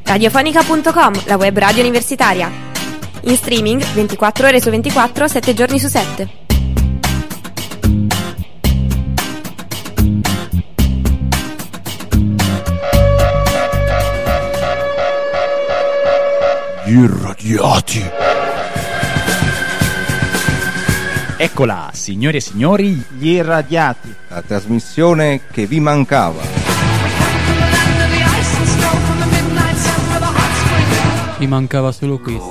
Radiofonica.com, la web radio universitaria. In streaming 24 ore su 24, 7 giorni su 7. Gli irradiati. Eccola, signore e signori, Gli irradiati. La trasmissione che vi mancava. Mi mancava solo questo.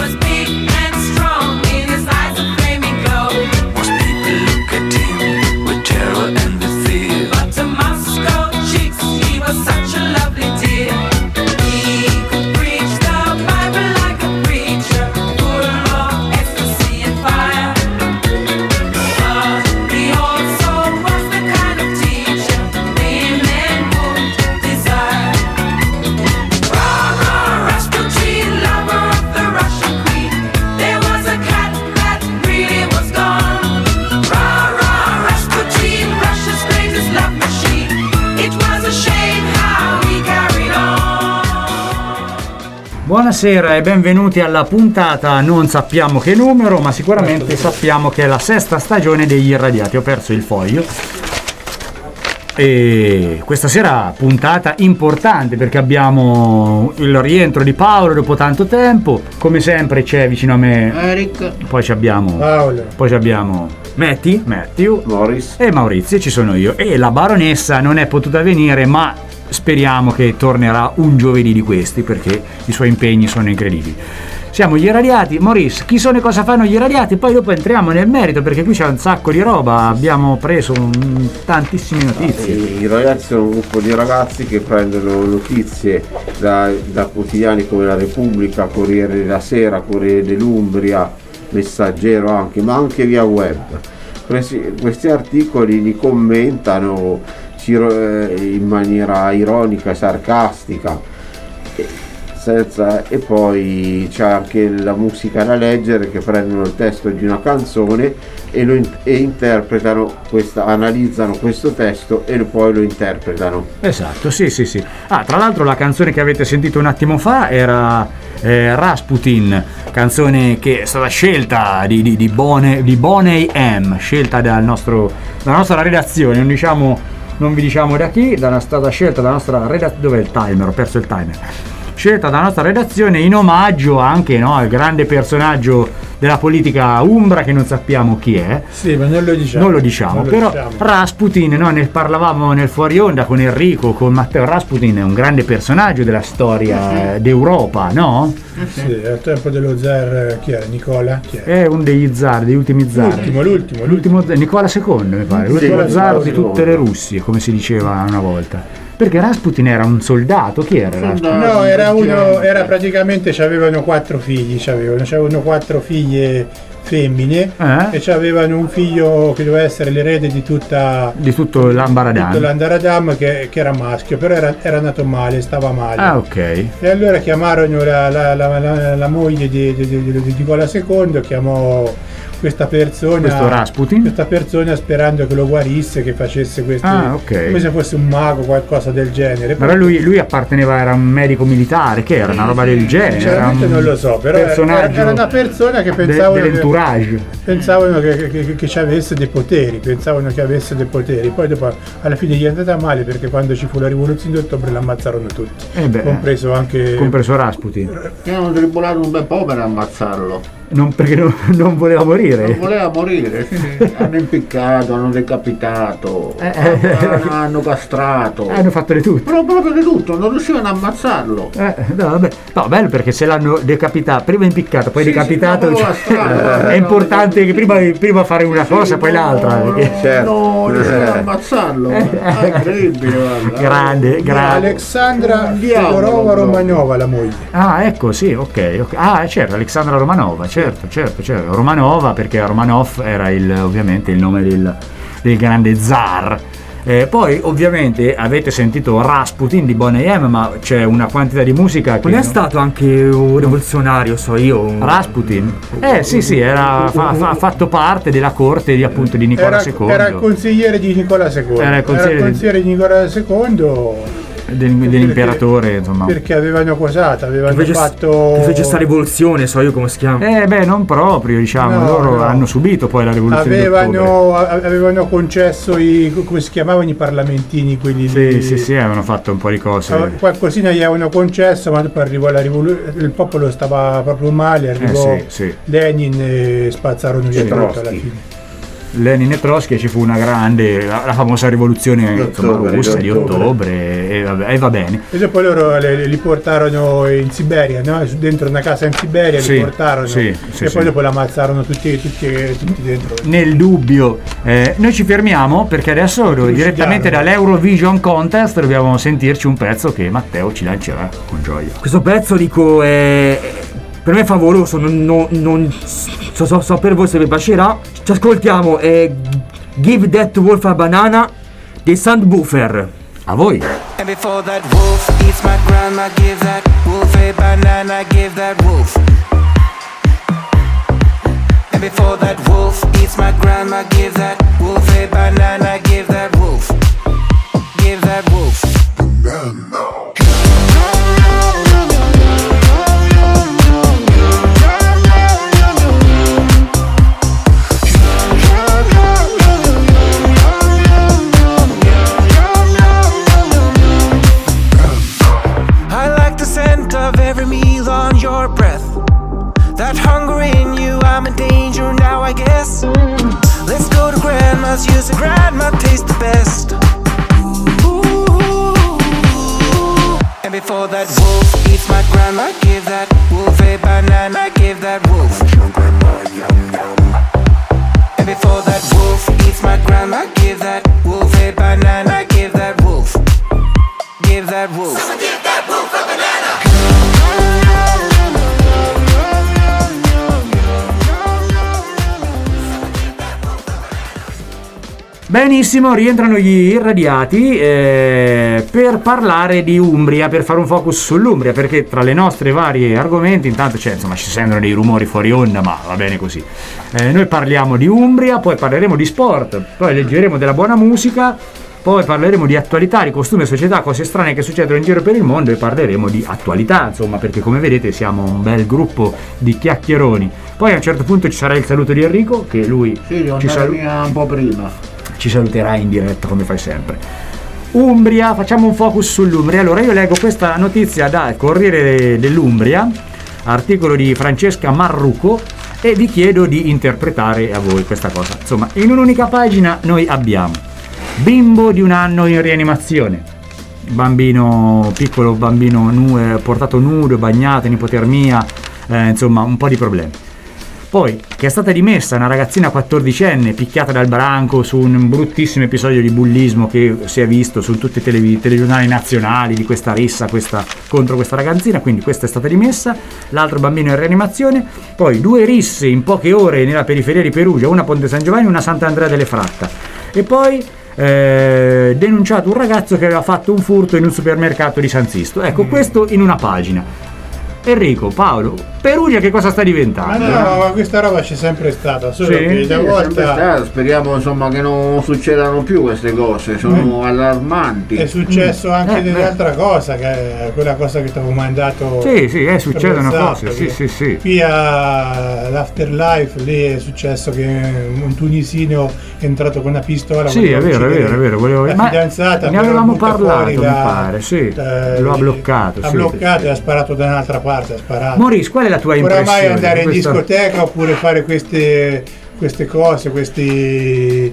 Buonasera e benvenuti alla puntata, non sappiamo che numero, ma sicuramente sappiamo che è la sesta stagione degli irradiati. Ho perso il foglio. E questa sera puntata importante perché abbiamo il rientro di Paolo dopo tanto tempo. Come sempre c'è vicino a me Eric, poi ci abbiamo Paolo, poi ci abbiamo Matthew Morris e Maurizio, ci sono io. E la baronessa non è potuta venire, ma speriamo che tornerà un giovedì di questi perché i suoi impegni sono incredibili. Siamo gli irradiati. Maurice, chi sono e cosa fanno gli irradiati? Poi dopo entriamo nel merito perché qui c'è un sacco di roba, abbiamo preso tantissime notizie. I irradiati sono un gruppo di ragazzi che prendono notizie da quotidiani come La Repubblica, Corriere della Sera, Corriere dell'Umbria, Messaggero anche, ma anche via web. Questi articoli li commentano in maniera ironica e sarcastica e poi c'è anche la musica da leggere, che prendono il testo di una canzone e interpretano analizzano questo testo e poi lo interpretano. Esatto, sì. Tra l'altro la canzone che avete sentito un attimo fa era Rasputin, canzone che è stata scelta di Boney M, scelta dalla nostra redazione, non vi diciamo da chi, è stata scelta dalla nostra redazione. Dov'è il timer? Ho perso il timer. Scelta dalla nostra redazione in omaggio anche al grande personaggio della politica umbra che non sappiamo chi è. Sì, ma non lo diciamo. Però Rasputin, ne parlavamo nel fuori onda con Enrico, con Matteo. Rasputin è un grande personaggio della storia d'Europa, no? Sì, al tempo dello zar, chi era? Nicola? Chi è uno degli zar, degli ultimi zar. L'ultimo Nicola II, mi pare. L'ultimo zar di tutte le Russie, come si diceva una volta. Perché Rasputin era un soldato, chi era Rasputin? No, era praticamente, c'avevano 4 figli, c'avevano 4 figlie femmine e c'avevano un figlio che doveva essere l'erede di tutto l'Andaradam che era maschio, però era nato male, stava male. Ok. E allora chiamarono la moglie di Nicola II, chiamò questo Rasputin, questa persona, sperando che lo guarisse, che facesse come se fosse un mago, qualcosa del genere. Però lui apparteneva, era un medico militare, che era una roba del genere. Sinceramente non lo so, però era una persona che pensavano che ci avesse dei poteri, poi dopo alla fine gli è andata male perché quando ci fu la rivoluzione d'ottobre l'ammazzarono tutti, compreso Rasputin. Che hanno tribolato un bel po' per ammazzarlo. Perché non voleva morire. Non voleva morire, sì. Hanno impiccato, hanno decapitato, hanno castrato. Hanno fatto di tutto. Proprio di tutto, non riuscivano a ammazzarlo. No, bello perché se l'hanno decapitato, prima impiccato, poi decapitato. È importante che prima fare una cosa, poi l'altra. Non riuscivano a ammazzarlo. È incredibile, grande. Alexandra Fedorova Romanova, la moglie. Ecco, sì, ok. Certo, Alexandra Romanova. Certo, Romanova, perché Romanov era ovviamente il nome del grande zar. Poi ovviamente avete sentito Rasputin di Boney M, ma c'è una quantità di musica che non è stato anche un rivoluzionario, Rasputin? Sì, ha fatto parte della corte di Nicola II. Era il consigliere di Nicola II. dell'imperatore, insomma. Perché avevano fatto... Fece sta rivoluzione, so io come si chiama. Non proprio, diciamo, loro hanno subito poi la rivoluzione avevano concesso come si chiamavano i parlamentini, quelli sì, avevano fatto un po' di cose. Qualcosina gli avevano concesso, ma dopo arrivò la rivoluzione, il popolo stava proprio male, arrivò Lenin e spazzarono via tutto alla fine. Lenin e Trotsky, ci fu una grande, la famosa rivoluzione russa di ottobre e va bene. E dopo loro li portarono in Siberia, no? Dentro una casa in Siberia li portarono poi dopo l'ammazzarono tutti dentro. Nel dubbio noi ci fermiamo perché adesso direttamente dall'Eurovision Contest dobbiamo sentirci un pezzo che Matteo ci lancerà con gioia. Questo pezzo dico per me è favoloso, non so per voi se vi piacerà. Ci ascoltiamo Give That Wolf a Banana dei Sandbuffer. A voi. And before that wolf eats my grandma, give that wolf a banana, give that wolf. And before that wolf eats my grandma, give that wolf a banana, give that wolf. Give that wolf. Of every meal on your breath, that hunger in you, I'm in danger now I guess. Let's go to grandma's, use grandma tastes the best. Ooh. And before that wolf eats my grandma, give that wolf a banana, give that wolf. And before that wolf eats my grandma, give that wolf a banana, give that wolf. Give that wolf. Someone give that wolf a banana. Benissimo, rientrano gli irradiati per parlare di Umbria, per fare un focus sull'Umbria, perché tra le nostre varie argomenti intanto ci sentono dei rumori fuori onda, ma va bene così. Noi parliamo di Umbria, poi parleremo di sport, poi leggeremo della buona musica, poi parleremo di attualità, di costumi e società, cose strane che succedono in giro per il mondo, e parleremo di attualità, insomma, perché come vedete siamo un bel gruppo di chiacchieroni. Poi a un certo punto ci sarà il saluto di Enrico, che lui ci saluta un po' prima. Ci saluterà in diretta come fai sempre. Umbria, facciamo un focus sull'Umbria. Allora io leggo questa notizia dal Corriere dell'Umbria, articolo di Francesca Marruco, e vi chiedo di interpretare a voi questa cosa. Insomma, in un'unica pagina noi abbiamo bimbo di 1 anno in rianimazione, piccolo bambino portato nudo, bagnato in ipotermia, insomma un po' di problemi. Poi, che è stata dimessa una ragazzina 14enne picchiata dal branco su un bruttissimo episodio di bullismo che si è visto su tutti i telegiornali nazionali, di questa rissa contro questa ragazzina, quindi questa è stata dimessa. L'altro bambino in rianimazione. Poi 2 risse in poche ore nella periferia di Perugia, una a Ponte San Giovanni e una a Sant'Andrea delle Fratta. E poi denunciato un ragazzo che aveva fatto un furto in un supermercato di San Sisto. Ecco, questo in una pagina. Enrico, Paolo, Perugia che cosa sta diventando? Ma questa roba c'è sempre stata, solo che da volta speriamo insomma che non succedano più queste cose, sono allarmanti. È successo anche dell'altra cosa, che è quella cosa che ti avevo mandato. Sì, succedono cose, sì. Qui all'Afterlife lì è successo che un tunisino è entrato con una pistola. Sì, è vero. La fidanzata ne avevamo parlato, mi pare, sì. Lo ha bloccato. Ha bloccato e ha sparato da un'altra parte. Ha sparato. Maurice, qual è la tua impressione? Oramai andare in discoteca oppure fare queste cose, queste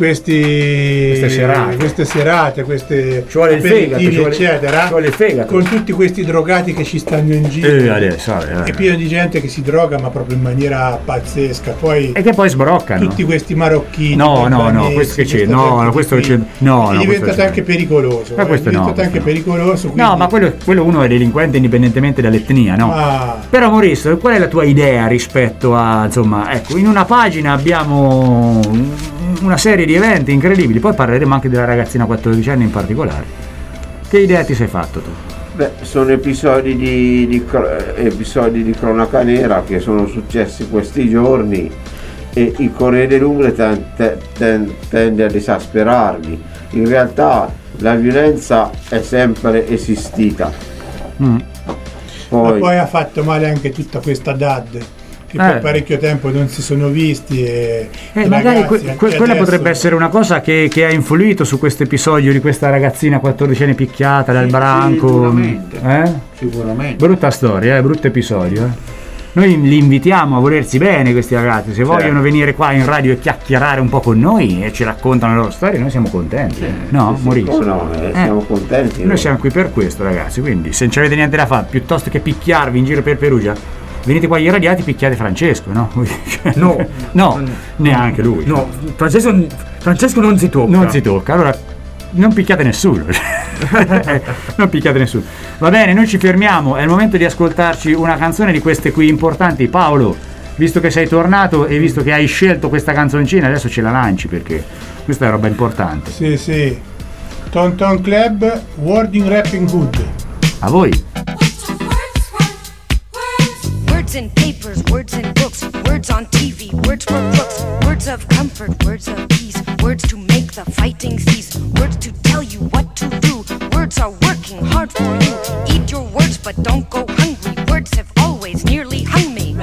serate, ci vuole il fegato, eccetera, ci vuole il fegato. Con tutti questi drogati che ci stanno in giro, è pieno di gente che si droga, ma proprio in maniera pazzesca. E che poi sbroccano tutti questi marocchini. No, questo che c'è, questo c'è, è diventato anche pericoloso. Ma questo pericoloso. Quindi... No, ma quello uno è delinquente indipendentemente dall'etnia, no? Però Maurizio, qual è la tua idea rispetto a, insomma, ecco, in una pagina abbiamo una serie di eventi incredibili, poi parleremo anche della ragazzina 14enne in particolare. Che idea ti sei fatto tu? Sono episodi di cronaca nera che sono successi questi giorni e il Corriere dell'Umbria tende ad esasperarli. In realtà la violenza è sempre esistita. Poi ha fatto male anche tutta questa DAD che per parecchio tempo non si sono visti e magari ragazzi, quella potrebbe essere una cosa che ha influito su questo episodio di questa ragazzina 14enne picchiata dal branco. Sicuramente. Brutta storia, brutto episodio. Noi li invitiamo a volersi bene questi ragazzi, se vogliono venire qua in radio e chiacchierare un po' con noi e ci raccontano le loro storie, noi siamo contenti. No, Maurizio? Siamo contenti. Noi siamo qui per questo, ragazzi, quindi se non avete niente da fare, piuttosto che picchiarvi in giro per Perugia, venite qua agli irradiati, picchiate Francesco, no? No, neanche lui. No, Francesco non si tocca. Non si tocca, allora non picchiate nessuno. Non picchiate nessuno. Va bene, noi ci fermiamo, è il momento di ascoltarci una canzone di queste qui importanti. Paolo, visto che sei tornato e visto che hai scelto questa canzoncina, adesso ce la lanci perché questa è roba importante. Sì. Ton Ton Club, Wording Rapping Good. A voi. Words in papers, words in books, words on TV, words for books, words of comfort, words of peace, words to make the fighting cease, words to tell you what to do, words are working hard for you, eat your words but don't go hungry, words have always nearly hung me.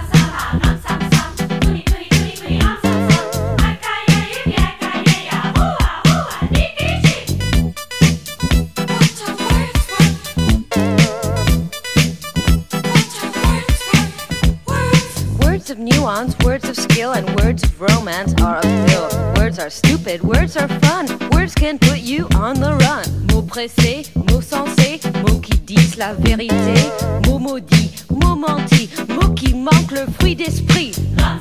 Words of nuance, words of skill, and words of romance are a pill. Words are stupid, words are fun. Words can put you on the run. Mots pressés, mots sensés, mots qui disent la vérité. Mots maudits, mots mentis, mots qui manquent le fruit d'esprit.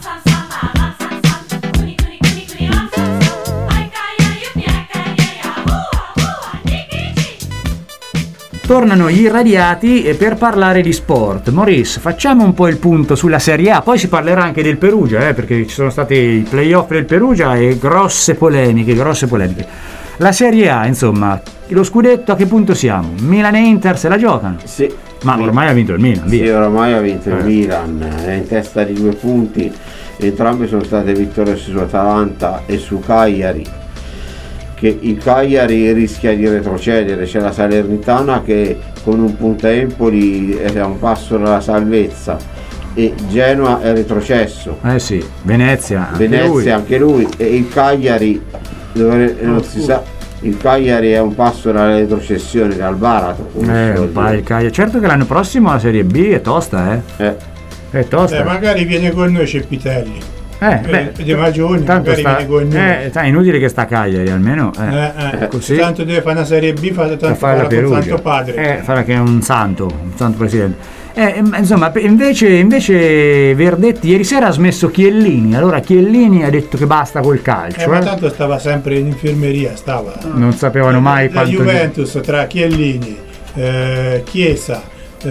Tornano gli irradiati per parlare di sport. Maurice, facciamo un po' il punto sulla Serie A, poi si parlerà anche del Perugia, perché ci sono stati i playoff del Perugia e grosse polemiche. La Serie A, insomma, lo scudetto a che punto siamo? Milan e Inter se la giocano? Sì. Ma ormai ha vinto il Milan, via. Sì, ormai ha vinto il Milan, è in testa di 2 punti, entrambe sono state vittorie su Atalanta e su Cagliari. Che il Cagliari rischia di retrocedere, c'è la Salernitana che con un punto a Empoli è a un passo dalla salvezza e Genoa è retrocesso. Sì, Venezia anche lui e il Cagliari non si sa, il Cagliari è un passo dalla retrocessione, dal baratro. Il Cagliari. Certo che l'anno prossimo la Serie B è tosta, È tosta. Magari viene con noi Cepitelli. Di Magioni, tanto è inutile che sta a Cagliari almeno così. Tanto deve fare una Serie B, tanto farà con Santo Padre, farà che è un santo presidente. Insomma, invece Verdetti ieri sera ha smesso Chiellini. Allora Chiellini ha detto che basta col calcio. Ma tanto stava sempre in infermeria, non sapevano mai la Juventus tra Chiellini, Chiesa,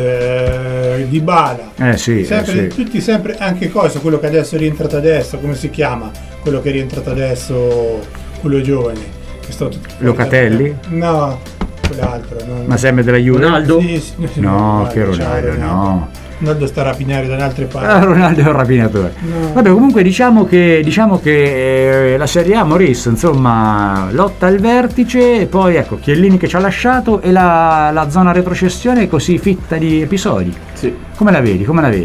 Dybala, tutti sempre, anche quello che adesso è rientrato adesso, come si chiama quello che è rientrato adesso, quello giovane Locatelli? No, quell'altro ma sempre della Juve? Ronaldo? No, che Ronaldo no. Ronaldo sta a rapinare da un'altra parte. Ronaldo è un rapinatore. No. Vabbè, comunque diciamo che la Serie A, Maurice, insomma, lotta al vertice, e poi ecco Chiellini che ci ha lasciato e la zona retrocessione è così fitta di episodi. Sì. Come la vedi?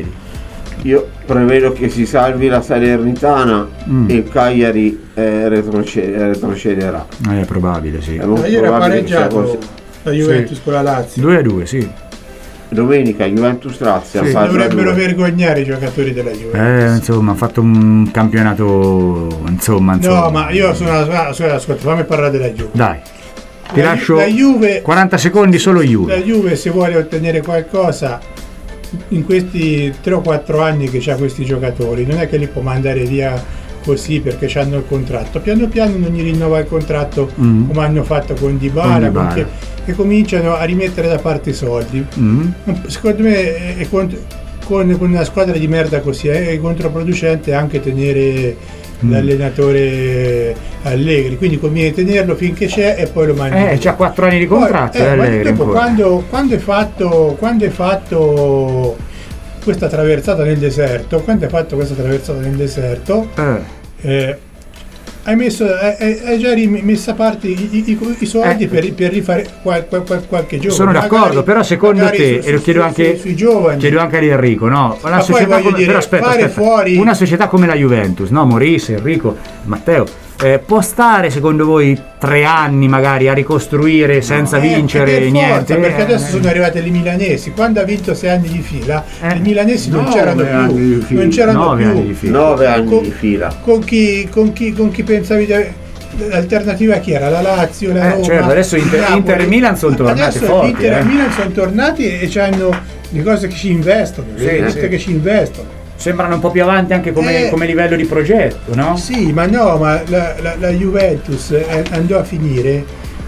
Io prevedo che si salvi la Salernitana e il Cagliari retrocederà. È probabile, sì. Ieri ha pareggiato la Juventus con la Lazio 2-2, sì. Domenica Juventus-Lazio dovrebbero vergognare i giocatori della Juventus. Insomma, ha fatto un campionato insomma. No, ma io ascolta, fammi parlare della Juve. Dai, ti lascio la Juve, 40 secondi solo Juve. La Juve, se vuole ottenere qualcosa in questi 3 o 4 anni che c'ha questi giocatori, non è che li può mandare via così perché hanno il contratto. Piano piano non gli rinnova il contratto come hanno fatto con Dybala. Che cominciano a rimettere da parte i soldi. Secondo me con una squadra di merda così è controproducente anche tenere l'allenatore Allegri, quindi conviene tenerlo finché c'è e poi lo mandi. C'ha 4 anni di contratto. Allegri, dopo, quando hai fatto questa traversata nel deserto, hai già messo a parte i soldi per rifare qualche giovane. Sono d'accordo, però secondo te, e lo chiedo anche sui giovani, chiedo anche ad Enrico, no? Una società come, però aspetta, fuori... una società come la Juventus, no? Maurice, Enrico, Matteo, può stare secondo voi 3 anni magari a ricostruire senza vincere niente? Perché adesso sono arrivate le milanesi. Quando ha vinto 6 anni di fila, i milanesi non c'erano più. Non c'erano 9 anni di fila. 9 anni di fila. Con chi pensavi l'alternativa chi era? La Lazio, la Roma. Certo, adesso Inter e Milan sono tornati forti. Inter e Milan sono tornati e hanno le cose che ci investono, che ci investono. Sembrano un po' più avanti anche come livello di progetto, no? Sì, ma la Juventus andò a finire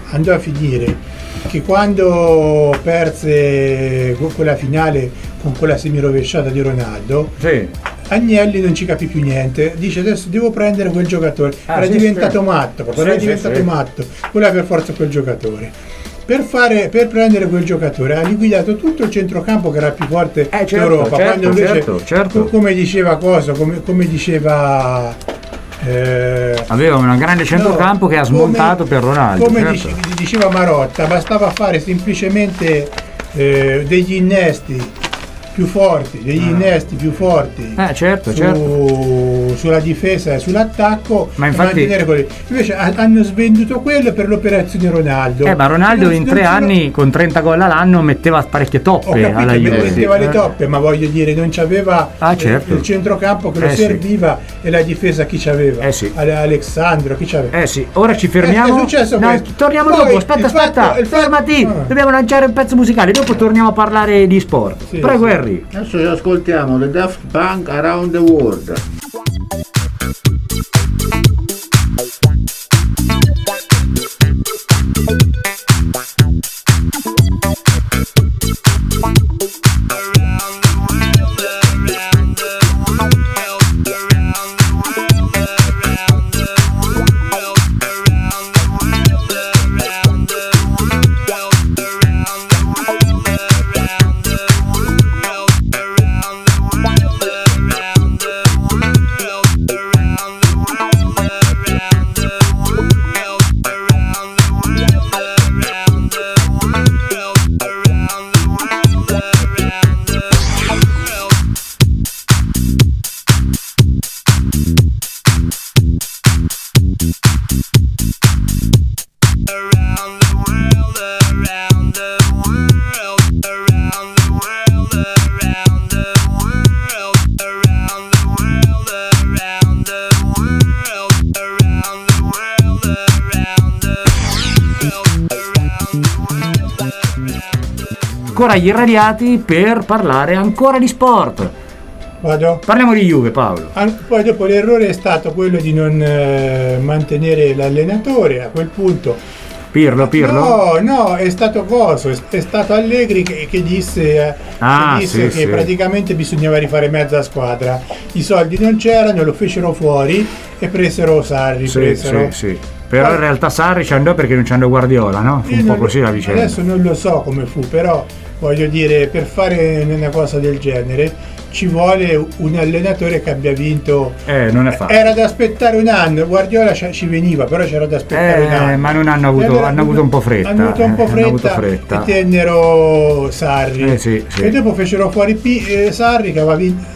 che quando perse quella finale con quella semirovesciata di Ronaldo, Agnelli non ci capì più niente, dice adesso devo prendere quel giocatore, era diventato matto, matto, voleva per forza quel giocatore. Per prendere quel giocatore ha liquidato tutto il centrocampo che era più forte d'Europa, quando invece come diceva aveva un grande centrocampo che ha smontato per Ronaldo. Come diceva Marotta, bastava fare semplicemente degli innesti più forti, sulla difesa e sull'attacco, ma infatti invece hanno svenduto quello per l'operazione Ronaldo. Ma Ronaldo in 3 anni con 30 gol all'anno metteva parecchie toppe alla Juve. Metteva le toppe, ma voglio dire, non c'aveva il centrocampo che lo serviva e la difesa chi c'aveva? Alexandro, chi c'aveva? Ora ci fermiamo. È successo questo. Torniamo dopo, aspetta, fermati. Dobbiamo lanciare un pezzo musicale, dopo torniamo a parlare di sport. Prego Henry. Adesso ascoltiamo The Daft Punk Around the World. Ancora gli irradiati per parlare ancora di sport. Vado? Parliamo di Juve, Paolo. Poi dopo l'errore è stato quello di non mantenere l'allenatore a quel punto. Pirlo? No, è stato è stato Allegri che disse che praticamente bisognava rifare mezza squadra. I soldi non c'erano, lo fecero fuori e presero Sarri. Sì. Però in realtà Sarri ci andò perché non ci andò Guardiola, no? Fu un po' così la vicenda. Adesso non lo so come fu, però voglio dire, per fare una cosa del genere ci vuole un allenatore che abbia vinto. Non è facile. Era da aspettare un anno. Guardiola ci veniva, però c'era da aspettare un anno. Ma non hanno avuto un po' fretta. Hanno avuto un po' fretta e tennero Sarri. E dopo fecero fuori Sarri che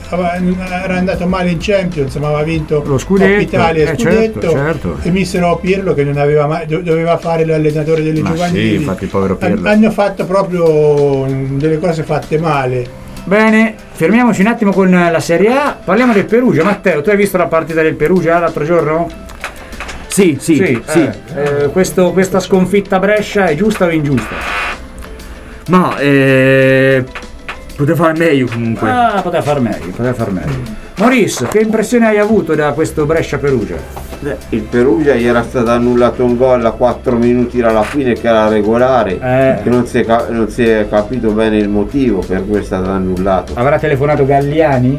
era andato male in Champions, ma aveva vinto lo scudetto, Italia e scudetto. Certo. E misero Pirlo che non aveva mai, doveva fare l'allenatore delle giovanili. Sì, infatti il povero Pirlo. Hanno fatto proprio delle cose fatte male. Bene, fermiamoci un attimo con la Serie A, parliamo del Perugia. Matteo, tu hai visto la partita del Perugia l'altro giorno? Sì. Questa sconfitta a Brescia è giusta o ingiusta? Ma poteva fare meglio comunque. Poteva far meglio. Maurice, che impressione hai avuto da questo Brescia-Perugia? Il Perugia gli era stato annullato un gol a 4 minuti dalla fine che era regolare, che non si è capito bene il motivo per cui è stato annullato. Avrà telefonato Galliani?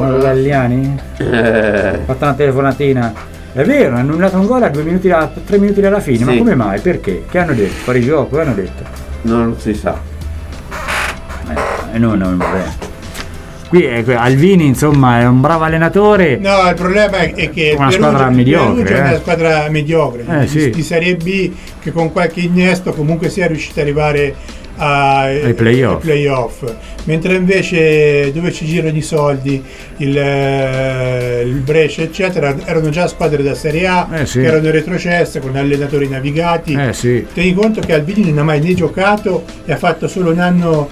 Fatto una telefonatina. È vero, hanno annullato un gol a 3 minuti dalla fine, ma come mai? Perché? Che hanno detto? Fuori gioco? Che hanno detto? Non si sa. Non va bene. Qui Alvini insomma è un bravo allenatore. No, il problema è che una squadra mediocre. È una squadra mediocre sì. di Serie B, che con qualche innesto comunque sia riuscita ad arrivare ai playoff, mentre invece dove ci girano i soldi il Brescia eccetera erano già squadre da Serie A che erano retrocesse con allenatori navigati. Tieni conto che Alvini non ha mai né giocato e ha fatto solo un anno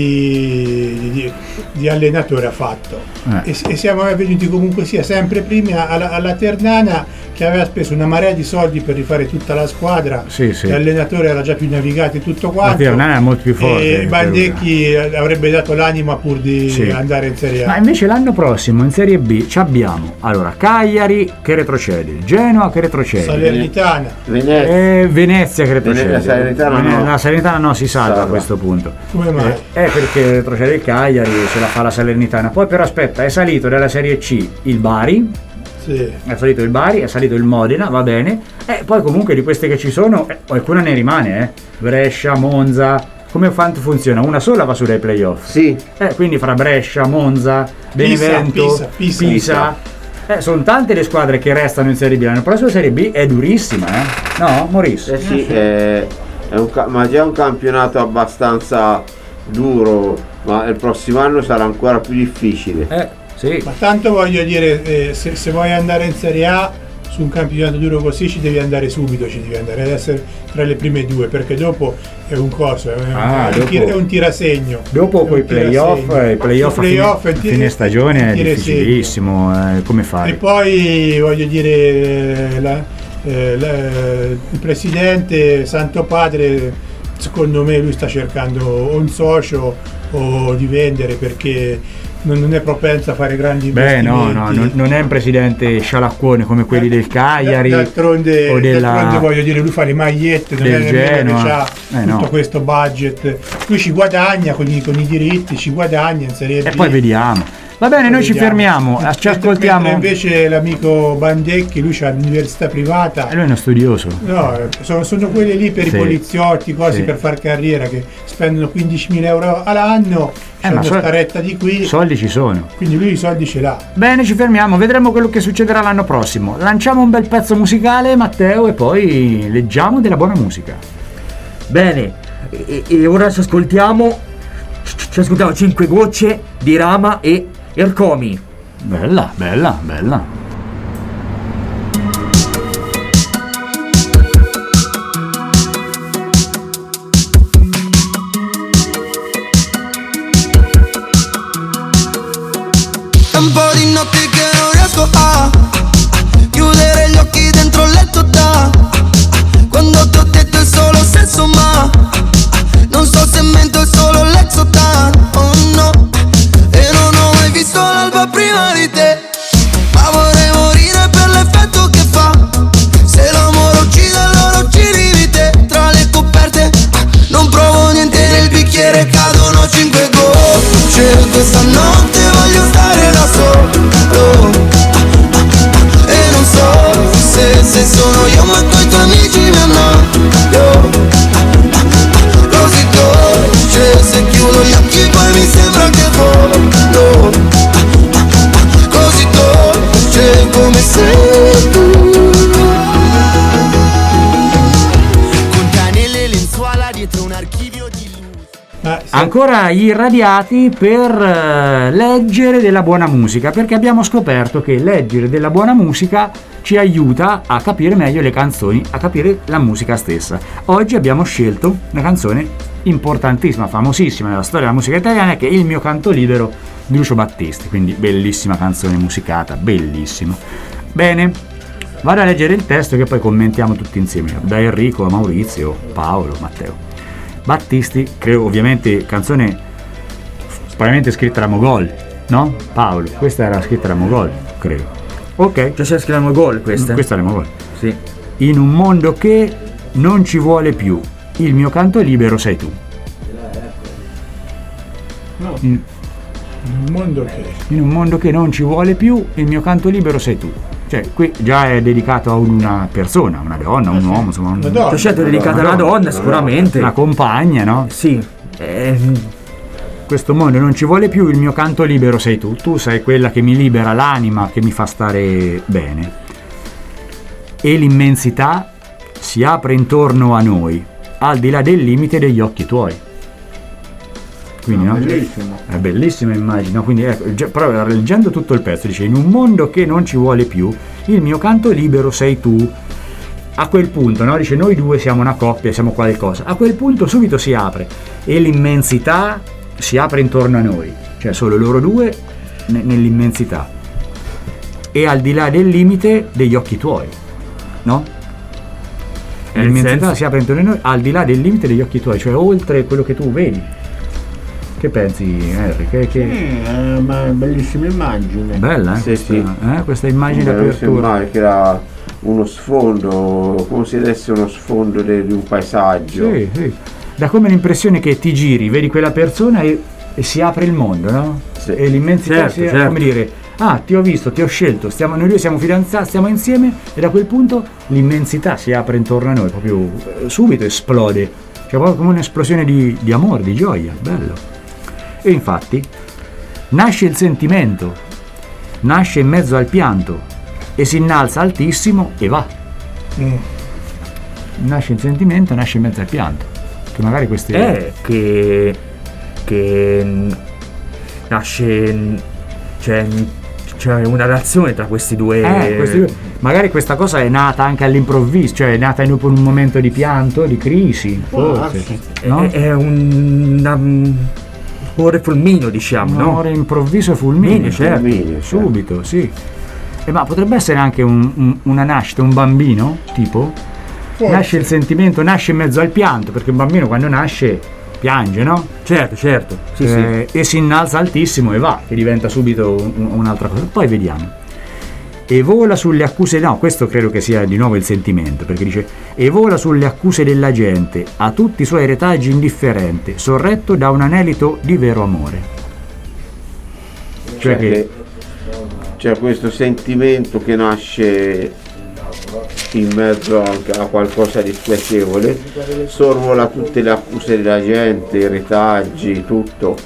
di allenatore ha fatto e siamo venuti comunque sia sempre primi alla Ternana, che aveva speso una marea di soldi per rifare tutta la squadra. L'allenatore era già più navigato e tutto quanto. La Ternana è molto più forte e Bandecchi avrebbe dato l'anima pur di andare in Serie A. Ma invece l'anno prossimo in Serie B ci abbiamo allora Cagliari che retrocede, Genoa che retrocede, Salernitana, Venezia che retrocede, la Salernitana no, si salva a questo punto. Come mai? Perché retrocede il Cagliari e ce la fa la Salernitana. Poi però aspetta, è salito dalla Serie C il Bari, è salito il Bari, è salito il Modena, va bene, e poi comunque di queste che ci sono qualcuna ne rimane, Brescia, Monza. Come funziona? Una sola va su dai playoff, quindi fra Brescia, Monza, Benevento, Pisa. Sono tante le squadre che restano in Serie B. L'anno prossimo Serie B è durissima, no Maurice? Ma già è un campionato abbastanza duro, ma il prossimo anno sarà ancora più difficile. Ma tanto voglio dire, se vuoi andare in Serie A su un campionato duro così ci devi andare subito, ci devi andare ad essere tra le prime due, perché dopo è un corso, è un tirasegno. Dopo poi i playoff a fine stagione è difficilissimo, come fare? E poi voglio dire il presidente Santo Padre, secondo me lui sta cercando un socio o di vendere, perché non è propenso a fare grandi investimenti. Non è un presidente scialacquone come quelli del Cagliari. D'altronde voglio dire, lui fa le magliette, non è nemmeno che ha tutto questo budget. Lui ci guadagna con i diritti, ci guadagna in Serie B. E poi vediamo. Va bene, noi ci fermiamo, ci ascoltiamo. Mentre invece l'amico Bandecchi, lui c'ha l'università privata. E lui è uno studioso. No, sono quelli lì per i poliziotti, per far carriera, che spendono 15.000 euro all'anno, c'è sta retta di qui. I soldi ci sono. Quindi lui i soldi ce l'ha. Bene, ci fermiamo, vedremo quello che succederà l'anno prossimo. Lanciamo un bel pezzo musicale, Matteo, e poi leggiamo della buona musica. Bene, e ora ci ascoltiamo 5 gocce di Rama e Ercomi. Bella. È un po' di notti che non riesco a chiudere gli occhi dentro il letto quando ti ho detto è solo sesso, ma non so se mento, è solo l'exotan. Oh no, e non ho mai visto l'alba prima di te, ma vorrei morire per l'effetto che fa. Se l'amore uccide allora uccidi te. Tra le coperte non provo niente, nel bicchiere cadono 5 gocce. Questa notte voglio stare da solo, e non so se sono io, ma coi tuoi amici mi annoio. Così dolce, se chiudo gli occhi poi mi sembra che volo. Così dolce come sei tu, con te nelle lenzuola dietro un archivio di luce. Ancora irradiati per leggere della buona musica, perché abbiamo scoperto che leggere della buona musica ci aiuta a capire meglio le canzoni, a capire la musica stessa. Oggi abbiamo scelto una canzone importantissima, famosissima nella storia della musica italiana, che è Il mio canto libero di Lucio Battisti, quindi bellissima canzone musicata, bellissima. Bene, vado a leggere il testo che poi commentiamo tutti insieme, da Enrico a Maurizio, Paolo, Matteo. Battisti, credo, ovviamente canzone probabilmente scritta da Mogol, no? Paolo, questa era scritta da Mogol, credo. Ok, c'è scritta da Mogol questa? Questa è da Mogol. Sì. In un mondo che non ci vuole più, il mio canto libero sei tu. No. In un mondo che non ci vuole più, il mio canto libero sei tu. Cioè, qui già è dedicato a una persona, una donna, un uomo, insomma. C'è scelto dedicata a una donna, sicuramente. Una compagna, no? Sì. questo mondo non ci vuole più, il mio canto libero sei tu. Tu sei quella che mi libera l'anima, che mi fa stare bene. E l'immensità si apre intorno a noi, al di là del limite degli occhi tuoi. Quindi, no? Bellissimo. È bellissima immagine, quindi ecco, però leggendo tutto il pezzo dice: in un mondo che non ci vuole più, il mio canto libero sei tu. A quel punto, no? Dice, noi due siamo una coppia, siamo qualcosa. A quel punto subito si apre e l'immensità si apre intorno a noi, cioè solo loro due nell'immensità e al di là del limite degli occhi tuoi, no? L'immensità si apre intorno a noi al di là del limite degli occhi tuoi, cioè oltre quello che tu vedi. Che pensi, Henry? Sì, è una bellissima immagine. Bella, questa immagine d'apertura. Che era uno sfondo, come se desse uno sfondo di un paesaggio. Sì, sì. Dà come l'impressione che ti giri, vedi quella persona e si apre il mondo, no? Sì. E l'immensità Certo. come dire, ti ho visto, ti ho scelto, noi due siamo fidanzati, stiamo insieme, e da quel punto l'immensità si apre intorno a noi, proprio subito esplode, cioè proprio come un'esplosione di amore, di gioia, bello. E infatti nasce il sentimento, nasce in mezzo al pianto e si innalza altissimo e va. Nasce il sentimento, nasce in mezzo al pianto. Che magari queste che nasce, c'è una relazione tra questi due. Magari questa cosa è nata anche all'improvviso, cioè è nata in un momento di pianto, di crisi, forse. No? È un amore fulmineo, diciamo, un no? amore improvviso e fulmineo, certo. Subito, sì. Ma potrebbe essere anche una nascita, un bambino, tipo? Forse. Nasce il sentimento, nasce in mezzo al pianto, perché un bambino quando nasce piange, no? Certo. Sì. E si innalza altissimo e va, che diventa subito un'altra cosa. Poi vediamo. E vola sulle accuse, no, questo credo che sia di nuovo il sentimento, perché dice: e vola sulle accuse della gente, a tutti i suoi retaggi indifferente, sorretto da un anelito di vero amore. Cioè che c'è questo sentimento che nasce in mezzo anche a qualcosa di spiacevole, sorvola tutte le accuse della gente, i retaggi, tutto,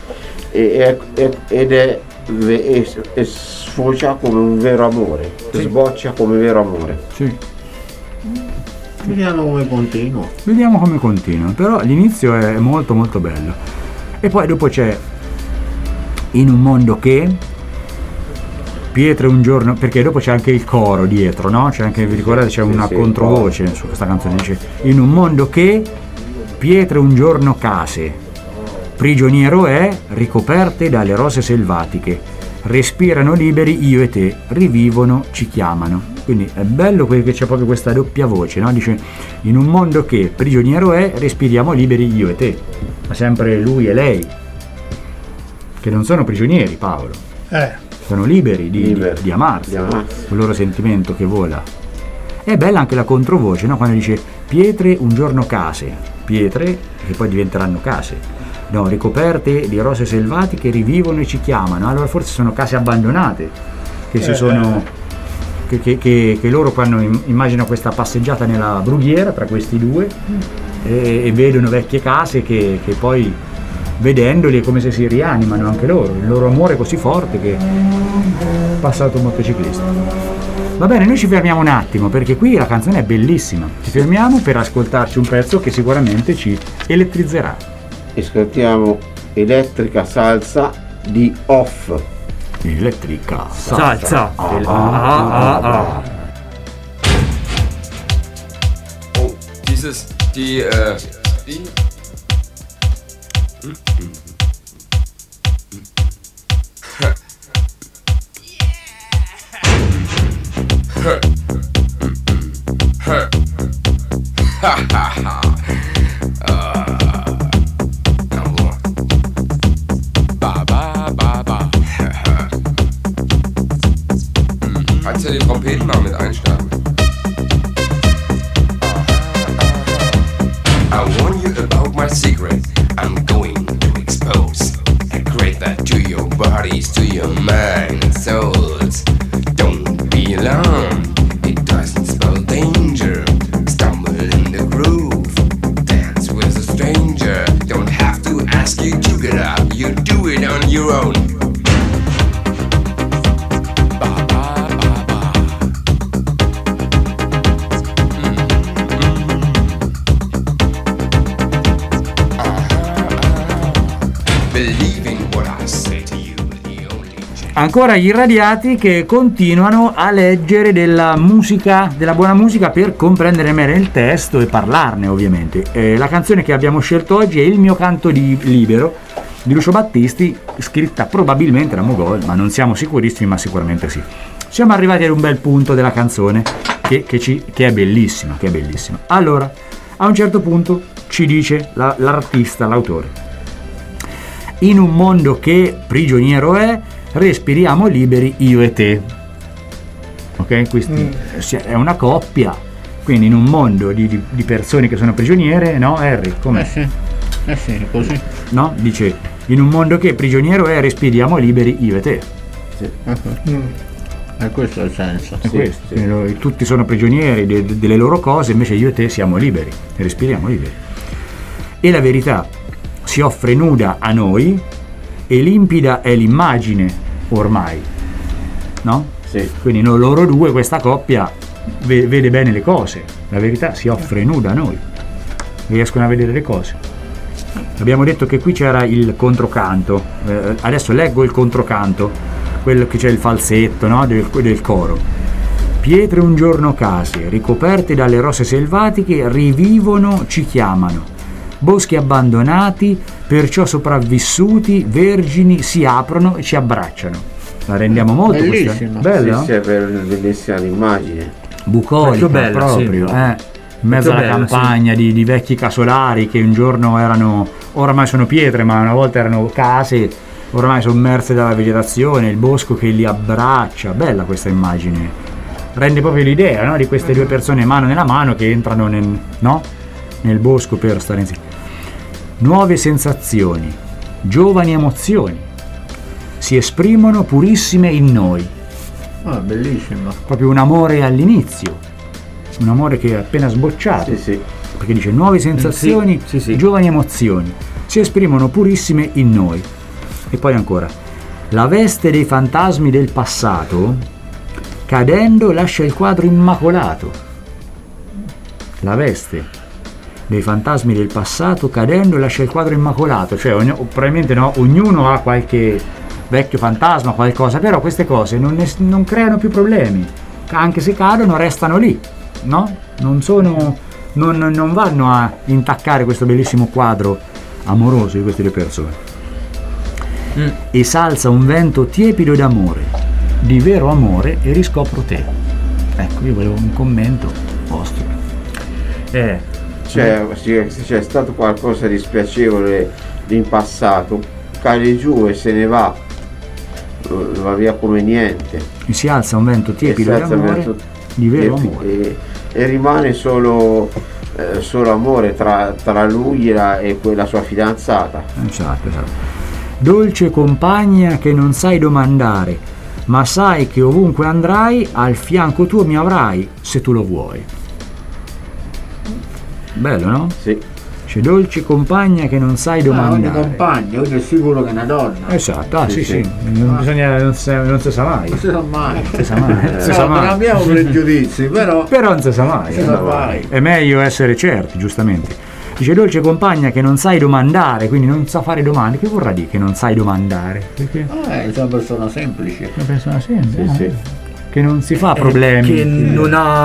ed sfocia come un vero amore, sboccia come vero amore. Sì. Vediamo come continua. Però l'inizio è molto molto bello. E poi dopo c'è in un mondo che pietre un giorno, perché dopo c'è anche il coro dietro, no? C'è anche, vi ricordate, c'è una controvoce su questa canzone, dice: in un mondo che pietre un giorno case, prigioniero è, ricoperte dalle rose selvatiche, respirano liberi io e te, rivivono, ci chiamano. Quindi è bello che c'è proprio questa doppia voce, no? Dice: in un mondo che prigioniero è, respiriamo liberi io e te, ma sempre lui e lei, che non sono prigionieri, Paolo. Sono liberi di amarsi, il loro sentimento che vola. È bella anche la controvoce, no? Quando dice pietre un giorno case, pietre che poi diventeranno case, no? Ricoperte di rose selvatiche rivivono e ci chiamano. Allora forse sono case abbandonate che si sono che loro quando immaginano questa passeggiata nella brughiera tra questi due e vedono vecchie case che poi vedendoli è come se si rianimano anche loro, il loro amore è così forte che passa un motociclista. Va bene, noi ci fermiamo un attimo perché qui la canzone è bellissima, ci fermiamo per ascoltarci un pezzo che sicuramente ci elettrizzerà. Ascoltiamo Elettrica Salsa di Off. Elettrica Salsa. Oh, dieses, die Kannst du die Trompeten mal mit einstarten? I warn you about my secret. I'm going to expose. I create that to your bodies, to your mind and souls. Don't be alarmed, it doesn't spell danger. Stumble in the groove, dance with a stranger. Don't have to ask you to get up. you do it on your own. Ancora gli irradiati che continuano a leggere della musica, della buona musica, per comprendere meglio il testo e parlarne, ovviamente. La canzone che abbiamo scelto oggi è Il mio canto libero di Lucio Battisti, scritta probabilmente da Mogol, ma non siamo sicurissimi, ma sicuramente sì. Siamo arrivati ad un bel punto della canzone che è bellissima, che è bellissima. Allora, a un certo punto ci dice l'artista, l'autore: in un mondo che prigioniero respiriamo liberi io e te. Ok? Questi è una coppia, quindi in un mondo di persone che sono prigioniere, no Harry? Come? Sì, così. No? Dice, in un mondo che prigioniero respiriamo liberi io e te. Sì. E questo è il senso. È questo. Sì. Tutti sono prigionieri delle loro cose, invece io e te siamo liberi, respiriamo liberi. E la verità si offre nuda a noi, e limpida è l'immagine ormai, no? Sì. Quindi loro due, questa coppia, vede bene le cose. La verità si offre nuda a noi, riescono a vedere le cose. Abbiamo detto che qui c'era il controcanto, adesso leggo il controcanto, quello che c'è il falsetto, no? del coro. Pietre un giorno case, ricoperte dalle rose selvatiche, rivivono, ci chiamano. Boschi abbandonati, perciò sopravvissuti, vergini si aprono e ci abbracciano. La rendiamo molto bellissima. Bella? Sì, è bellissima l'immagine. Bucolica bella, proprio, sì. In mezzo alla campagna, sì. di vecchi casolari che un giorno erano, oramai sono pietre, ma una volta erano case ormai sommerse dalla vegetazione, il bosco che li abbraccia. Bella questa immagine, rende proprio l'idea, no? Di queste due persone mano nella mano che entrano nel bosco per stare insieme. Nuove sensazioni, giovani emozioni si esprimono purissime in noi. Bellissimo. Proprio un amore all'inizio, un amore che è appena sbocciato. Sì. Perché dice nuove sensazioni, sì. giovani emozioni si esprimono purissime in noi. E poi ancora, la veste dei fantasmi del passato cadendo lascia il quadro immacolato. La veste dei fantasmi del passato cadendo lascia il quadro immacolato, cioè probabilmente ognuno ha qualche vecchio fantasma, qualcosa, però queste cose non creano più problemi, anche se cadono restano lì, no? Non vanno a intaccare questo bellissimo quadro amoroso di queste due persone. E s'alza un vento tiepido d'amore, di vero amore, e riscopro te. Ecco, io volevo un commento vostro. C'è stato qualcosa di spiacevole in passato, cade giù e se ne va via come niente. E si alza un vento tiepido d'amore, di vero amore. E rimane solo amore tra lui e quella sua fidanzata. Esatto. Dolce compagna che non sai domandare, ma sai che ovunque andrai al fianco tuo mi avrai, se tu lo vuoi. Bello, no? Sì. C'è dolce compagna che non sai domandare. Ogni compagno, ogni è sicuro che è una donna. Esatto, sì. Non si sa mai. Non si sa mai. Non abbiamo pregiudizi, però non si sa mai. È meglio essere certi, giustamente. Dice dolce compagna che non sai domandare, quindi non sa fare domande. Che vorrà dire che non sai domandare? Perché? È una persona semplice. Una persona semplice. Sì. Che non si fa problemi. Che non ha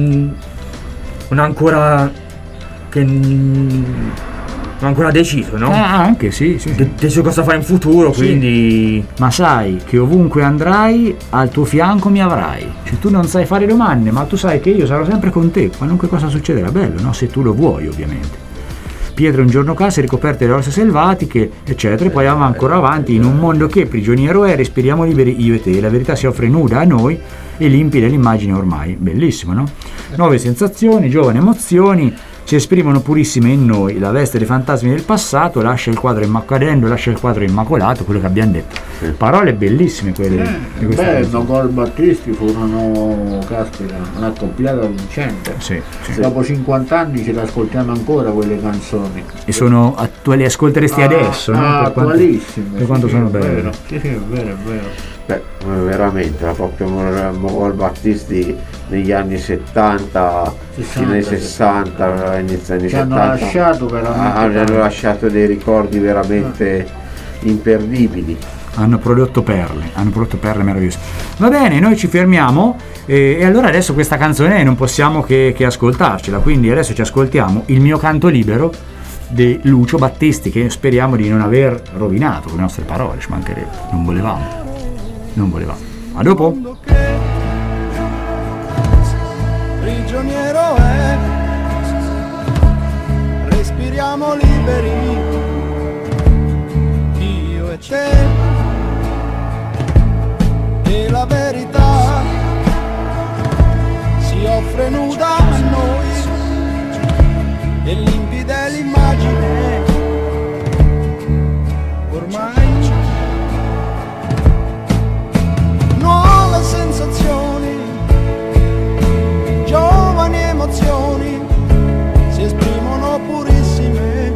ancora. Che non ha ancora deciso, no? Anche sì. Deciso cosa fa in futuro, quindi. Ma sai che ovunque andrai al tuo fianco mi avrai. Cioè tu non sai fare domande, ma tu sai che io sarò sempre con te, qualunque cosa succederà. Bello, no? Se tu lo vuoi, ovviamente. Pietre un giorno case ricoperte dalle rose selvatiche, eccetera. E poi andiamo ancora avanti. In un mondo che prigioniero respiriamo liberi io e te. La verità si offre nuda a noi e limpida l'immagine ormai. Bellissimo, no? Nuove sensazioni, giovani emozioni si esprimono purissime in noi, la veste dei fantasmi del passato lascia il quadro immacolato, quello che abbiamo detto. Parole bellissime quelle di questa canzone. Col Battisti furono, caspita, una accoppiata vincente. Sì. Dopo 50 anni ce le ascoltiamo ancora quelle canzoni. E sono le ascolteresti adesso, no? Attualissime. Per quanto sono belle. Sì, è vero. Beh, veramente, la proprio Mogol Battisti negli anni 70, nei 60, inizio anni 70 hanno lasciato dei ricordi veramente imperdibili. Hanno prodotto perle meravigliose. Va bene, noi ci fermiamo e allora adesso questa canzone non possiamo che ascoltarcela, quindi adesso ci ascoltiamo Il mio canto libero di Lucio Battisti, che speriamo di non aver rovinato con le nostre parole, ci mancherebbe, non volevamo. A dopo. Prigioniero è, respiriamo liberi, io e te, e la verità si offre nuda a noi, e limpida è l'immagine, ormai. Nuove sensazioni, giovani emozioni si esprimono purissime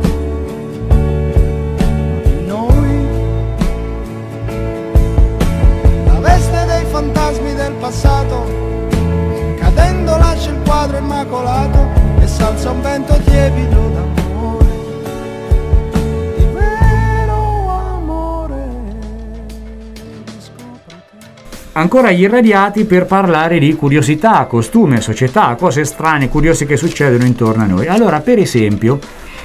in noi. La veste dei fantasmi del passato, cadendo lascia il quadro immacolato e s'alza un vento tiepido d'amore, di vero amore. Ancora gli irradiati per parlare di curiosità, costume, società, cose strane, curiose che succedono intorno a noi. Allora, per esempio,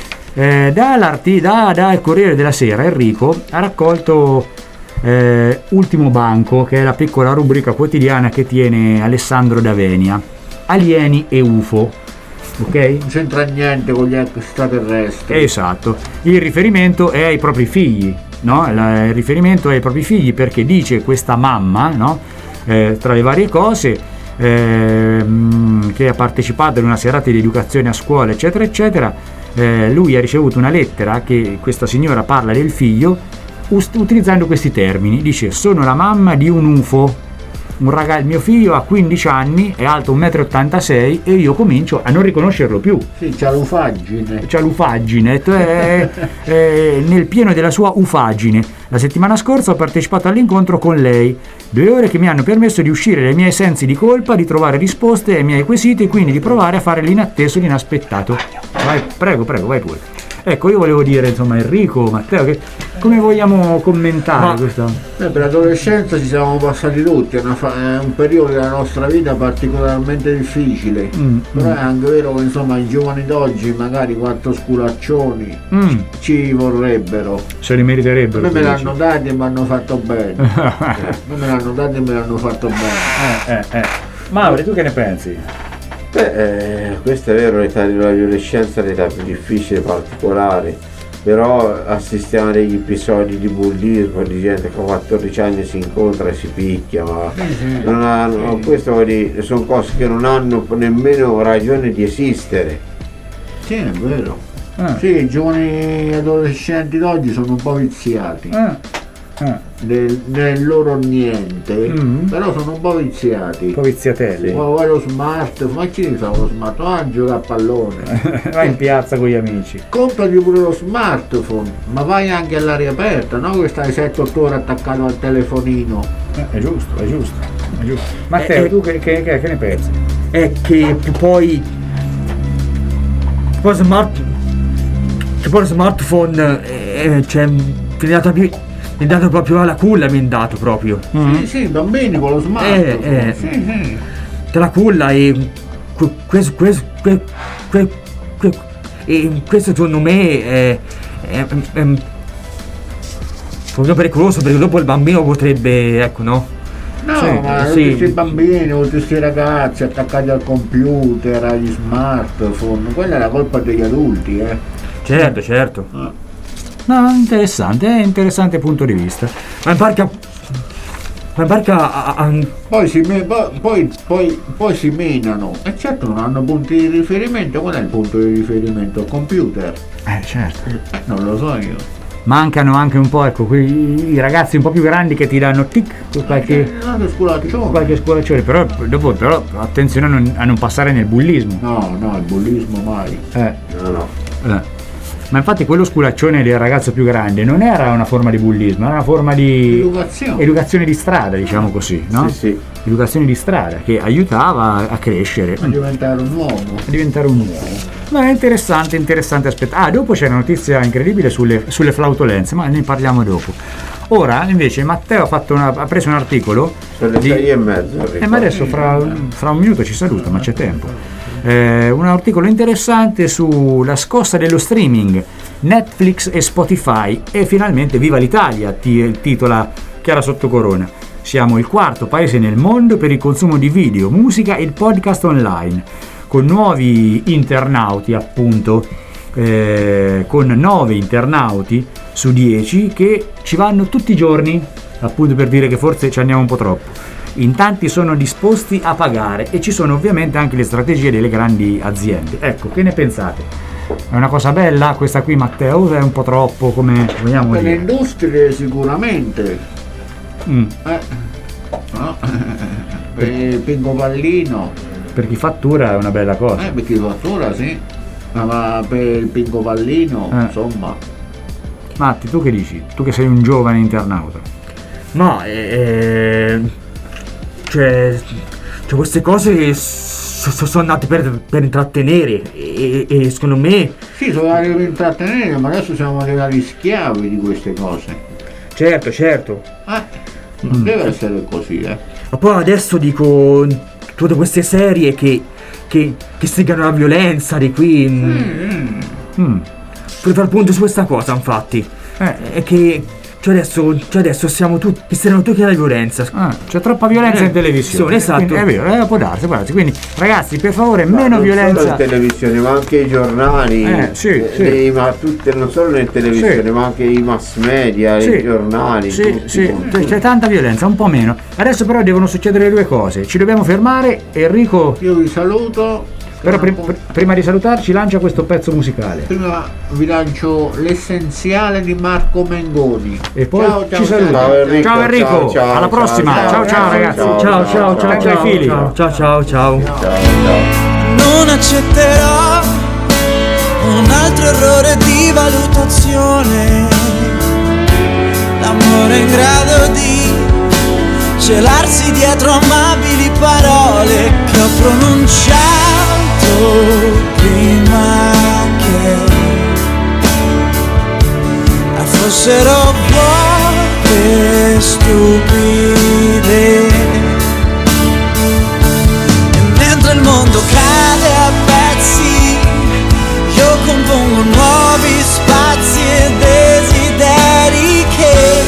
dal Corriere della Sera Enrico ha raccolto Ultimo Banco, che è la piccola rubrica quotidiana che tiene Alessandro D'Avenia, alieni e UFO. Ok? Non c'entra niente con gli extraterrestri. Esatto. Il riferimento è ai propri figli. No? Il riferimento è ai propri figli, perché dice questa mamma, no? Tra le varie cose, che ha partecipato ad una serata di educazione a scuola, eccetera eccetera, lui ha ricevuto una lettera che questa signora parla del figlio utilizzando questi termini. Dice: sono la mamma di un UFO, il mio figlio ha 15 anni, è alto 1,86 m e io comincio a non riconoscerlo più. Sì, c'ha l'ufaggine. Nel pieno della sua ufaggine. La settimana scorsa ho partecipato all'incontro con lei, 2 ore che mi hanno permesso di uscire dai miei sensi di colpa, di trovare risposte ai miei quesiti e quindi di provare a fare l'inatteso, l'inaspettato. Vai, prego, vai pure. Ecco, io volevo dire, insomma, Enrico, Matteo, che come vogliamo commentare questa? Per l'adolescenza ci siamo passati tutti, è un periodo della nostra vita particolarmente difficile, però è anche vero che insomma i giovani d'oggi magari 4 sculaccioni ci vorrebbero. Se li meriterebbero. A me l'hanno dati e mi hanno fatto bene. Mauri, tu che ne pensi? Questo è vero, l'età dell'adolescenza è l'età più difficile, particolare, però assistiamo a degli episodi di bullismo, di gente che a 14 anni si incontra e si picchia, ma non hanno, questo vuol dire, sono cose che non hanno nemmeno ragione di esistere. Sì, è vero. Sì, i giovani adolescenti d'oggi sono un po' viziati. Nel loro niente, però sono un po' viziati. Un po' viziatelli. Vuoi lo smartphone? Ma chi fa lo smartphone? Ah, gioca a pallone. Vai in piazza con gli amici. Comprati pure lo smartphone, ma vai anche all'aria aperta, no? Che stai 7-8 ore attaccato al telefonino. È giusto. Matteo, tu che ne pensi? È che poi smartphone mi è dato proprio alla culla, mi è dato proprio. Sì, bambini con lo smartphone. Sì. Tra la culla e questo secondo me è proprio pericoloso, perché dopo il bambino potrebbe, ecco, no? No, ma tutti questi bambini, tutti questi ragazzi attaccati al computer, agli smartphone, quella è la colpa degli adulti, Certo. No, interessante punto di vista. Ma barca poi si menano, e certo non hanno punti di riferimento. Qual è il punto di riferimento? Computer. Certo. Non lo so io. Mancano anche un po', ecco, i ragazzi un po' più grandi che ti danno tic qualche sculaccione, però dopo attenzione a non passare nel bullismo. No, il bullismo mai. Ma infatti quello sculaccione del ragazzo più grande non era una forma di bullismo, era una forma di educazione di strada, diciamo così, no? Sì. Educazione di strada che aiutava a crescere, a diventare un uomo. Ma è interessante aspetto. Dopo c'è una notizia incredibile sulle flautolenze, ma ne parliamo dopo. Ora invece Matteo ha preso un articolo. Sono le 6:30. Ma adesso fra un minuto ci saluta, ma c'è tempo. Un articolo interessante sulla scossa dello streaming, Netflix e Spotify, e finalmente viva l'Italia, titola Chiara Sottocorona. Siamo il quarto paese nel mondo per il consumo di video, musica e podcast online, con nuovi internauti appunto, con 9 internauti su 10 che ci vanno tutti i giorni, appunto per dire che forse ci andiamo un po' troppo. In tanti sono disposti a pagare, e ci sono ovviamente anche le strategie delle grandi aziende. Ecco, che ne pensate? È una cosa bella questa qui, Matteo, o è un po' troppo, come vogliamo dire? Per le industrie sicuramente. No. Per il Pingo Pallino. Per chi fattura è una bella cosa. Per chi fattura sì, ma per il Pingo Pallino insomma. Matti, tu che dici? Tu che sei un giovane internauta. Ma cioè queste cose che sono nate per intrattenere, e secondo me sì, sono nate per intrattenere, ma adesso siamo arrivati schiavi di queste cose. Certo. Non deve essere così, Ma poi adesso dico, tutte queste serie che stigano la violenza di qui. Per far punto su questa cosa, infatti, è che adesso siamo tutti, stiamo tutti alla violenza. C'è troppa violenza in televisione. Esatto. Quindi, è vero, può darsi. Quindi ragazzi, per favore, meno violenza. Non solo in televisione, ma anche i giornali, non solo in televisione, ma anche i mass media, i giornali. C'è tanta violenza, un po' meno. Adesso però devono succedere due cose. Ci dobbiamo fermare. Enrico, io vi saluto. Però prima di salutarci, lancia questo pezzo musicale. Prima vi lancio l'essenziale di Marco Mengoni. E poi ci saluta. Ciao Enrico, alla prossima. Ciao ragazzi. Ciao. Non accetterò un altro errore di valutazione. L'amore è in grado di celarsi dietro amabili parole che ho pronunciato prima che fossero vuote, stupide. E mentre il mondo cade a pezzi, io compongo nuovi spazi e desideri che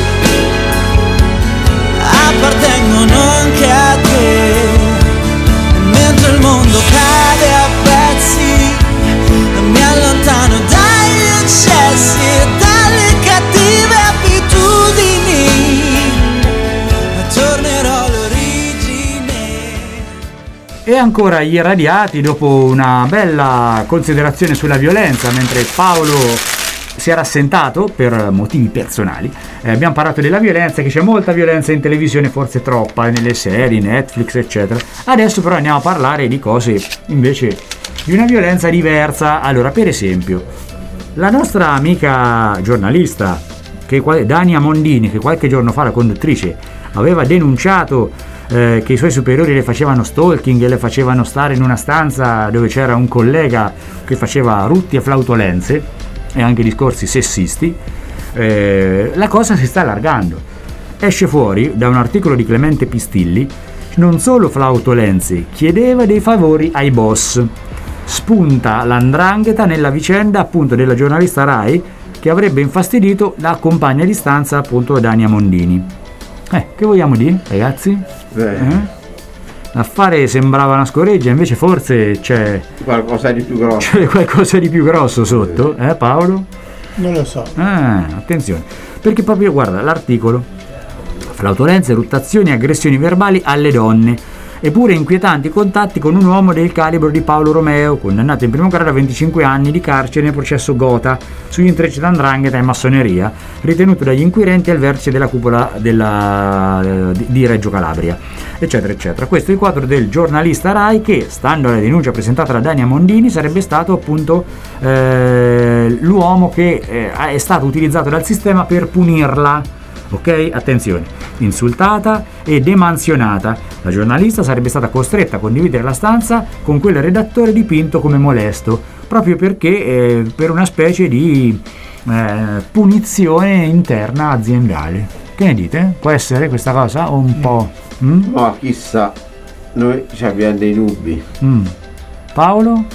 appartengono anche a te. E mentre il mondo cade a pezzi, mi allontano dagli eccessi e dalle cattive abitudini, ma tornerò all'origine. E ancora gli irradiati, dopo una bella considerazione sulla violenza, mentre Paolo si era assentato per motivi personali. Abbiamo parlato della violenza, che c'è molta violenza in televisione, forse troppa, nelle serie, Netflix eccetera. Adesso però andiamo a parlare di cose invece di una violenza diversa. Allora, per esempio, la nostra amica giornalista Dania Mondini, che qualche giorno fa, la conduttrice, aveva denunciato che i suoi superiori le facevano stalking e le facevano stare in una stanza dove c'era un collega che faceva rutti e flautolenze e anche discorsi sessisti. La cosa si sta allargando. Esce fuori da un articolo di Clemente Pistilli: non solo flautolenze, chiedeva dei favori ai boss. Spunta l''ndrangheta nella vicenda appunto della giornalista Rai che avrebbe infastidito la compagna di stanza, appunto Dania Mondini. Che vogliamo dire, ragazzi? L'affare sembrava una scoreggia, invece forse c'è qualcosa di più grosso. C'è qualcosa di più grosso sotto, Paolo? Non lo so. Attenzione, perché proprio, guarda, l'articolo flautolenze, eruttazioni e aggressioni verbali alle donne, eppure inquietanti contatti con un uomo del calibro di Paolo Romeo, condannato in primo grado a 25 anni di carcere nel processo Gotha sugli intrecci da 'ndrangheta e massoneria, ritenuto dagli inquirenti al vertice della cupola di Reggio Calabria, eccetera eccetera. Questo è il quadro del giornalista Rai che, stando alla denuncia presentata da Dania Mondini, sarebbe stato appunto l'uomo che è stato utilizzato dal sistema per punirla. Ok? Attenzione, insultata e demansionata. La giornalista sarebbe stata costretta a condividere la stanza con quel redattore dipinto come molesto, proprio perché per una specie di punizione interna aziendale. Che ne dite? Può essere questa cosa o un po'? Ma chissà, noi abbiamo dei dubbi. Paolo?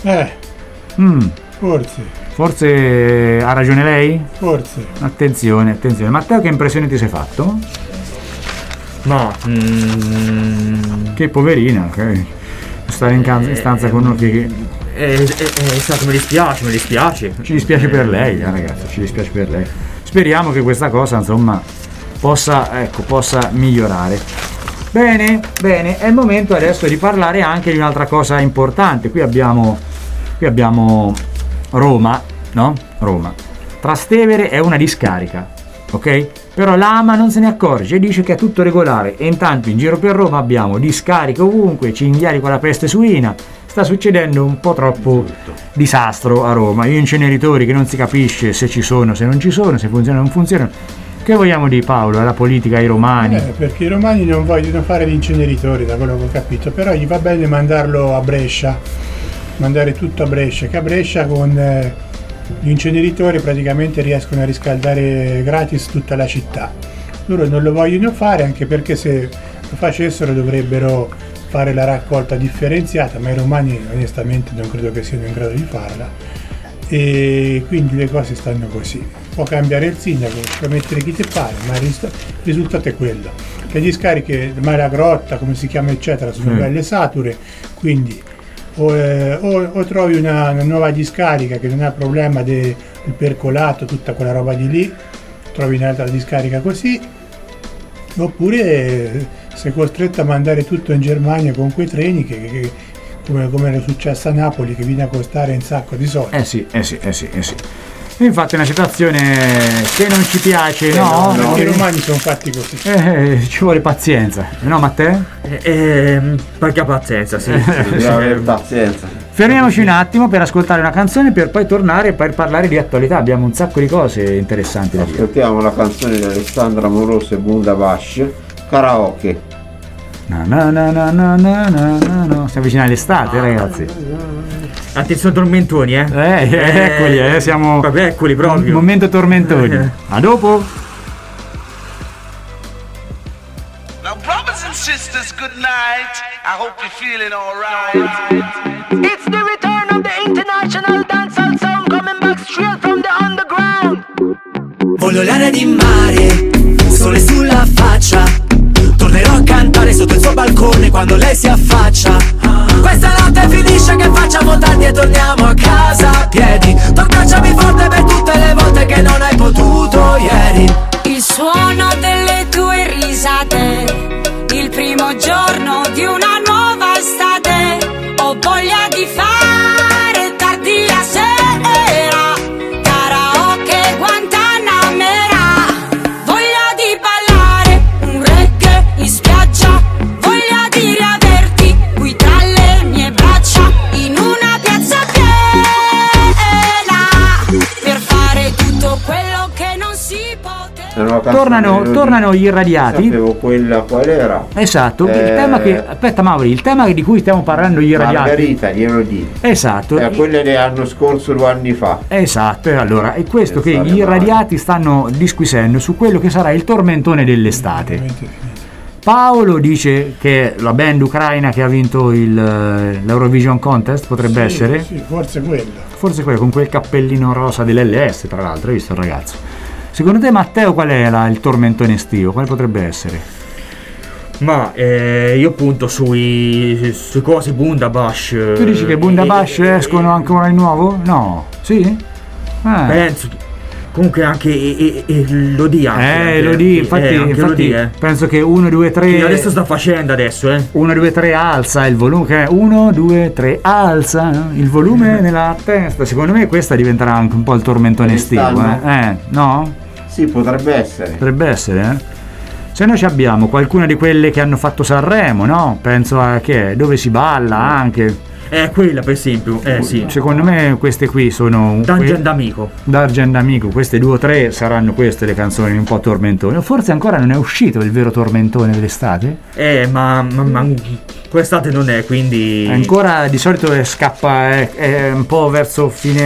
Forse ha ragione lei? Forse. Attenzione. Matteo, che impressione ti sei fatto? No. Che poverina, ok. Stare in stanza con uno che... mi dispiace. Ci dispiace per lei, ragazzi, ci dispiace per lei. Speriamo che questa cosa, insomma, possa migliorare. Bene, è il momento adesso di parlare anche di un'altra cosa importante. Qui abbiamo Roma, no? Roma. Trastevere è una discarica, ok? Però l'AMA non se ne accorge e dice che è tutto regolare, e intanto in giro per Roma abbiamo discariche ovunque, cinghiali con la peste suina. Sta succedendo un po' troppo disastro a Roma. Gli inceneritori che non si capisce se ci sono, se non ci sono, se funzionano o non funzionano. Che vogliamo dire, Paolo? È la politica ai romani? Perché i romani non vogliono fare gli inceneritori, da quello che ho capito, però gli va bene mandarlo a Brescia, mandare tutto a Brescia, che a Brescia con gli inceneritori praticamente riescono a riscaldare gratis tutta la città. Loro non lo vogliono fare, anche perché se lo facessero dovrebbero fare la raccolta differenziata, ma i romani onestamente non credo che siano in grado di farla, e quindi le cose stanno così. Può cambiare il sindaco, può mettere chi te pare, ma il risultato è quello. Le discariche, ma la grotta, come si chiama eccetera, sono belle sature, quindi o trovi una nuova discarica che non ha il problema del percolato, tutta quella roba di lì, trovi un'altra discarica così, oppure sei costretto a mandare tutto in Germania con quei treni che come era successo a Napoli, che viene a costare un sacco di soldi. Sì. Infatti è una situazione che non ci piace, no? Perché i romani sono fatti così. Ci vuole pazienza, no Matteo? Perché pazienza, sì. Pazienza. Fermiamoci un attimo per ascoltare una canzone, per poi tornare per parlare di attualità. Abbiamo un sacco di cose interessanti da dire. Ascoltiamo la canzone di Alessandra Moroso e Bundabash, Karaoke. No. Stiamo vicino all'estate, ragazzi. Attenzione tormentoni, eccoli, siamo. Vabbè, eccoli proprio. Momento tormentoni. A dopo. Now, brothers and sisters, good night. I hope you're feeling alright. It's the return of the international dancehall sound, coming back straight from the underground. Voglio l'aria di mare, sole sulla faccia. Tornerò a cantare sotto il suo balcone quando lei si affaccia. Questa notte finisce che facciamo tardi e torniamo a casa a piedi. Toccacciami forte per tutte le volte che non hai potuto ieri. Il suono delle tue risate, il primo giorno di una nuova estate. Ho voglia di fare tardi la sera, karaoke Guantanamera. Voglia di ballare un reggae in spiaggia, voglia di riaverti qui tra le mie braccia, in una piazza piena, per fare tutto quello che non si poteva. Tornano gli irradiati. Sapevo quella qual era. Esatto, il tema che. Aspetta Mauri, il tema di cui stiamo parlando, gli irradiati. Margherita di Elodie. Esatto. Quelle dell'anno scorso, 2 anni fa. Esatto, allora è questo che gli irradiati stanno disquisendo su quello che sarà il tormentone dell'estate. Paolo dice che la band ucraina che ha vinto l'Eurovision Contest potrebbe essere? Sì, forse quella. Forse quella, con quel cappellino rosa dell'LS, tra l'altro, hai visto il ragazzo? Secondo te, Matteo, qual è il tormentone estivo? Quale potrebbe essere? Ma io punto sui cosi Bundabash. Tu dici che Bundabash escono ancora di nuovo? No? Sì? Penso. Comunque anche l'Odi anche. L'Odi, infatti penso che 1, 2, 3. Che adesso sta facendo adesso, 1, 2, 3 alza il volume. 1, 2, 3 alza il volume nella testa. Secondo me questa diventerà anche un po' il tormentone estivo, no? Sì, potrebbe essere. Potrebbe essere, Se no ci abbiamo qualcuna di quelle che hanno fatto Sanremo, no? Penso a dove si balla anche. Quella per esempio, sì. Secondo me queste qui sono D'Argent Amico, queste 2 o 3 saranno queste le canzoni un po' tormentone. Forse ancora non è uscito il vero tormentone dell'estate? Ma quest'estate non è, quindi ancora di solito scappa è un po' verso fine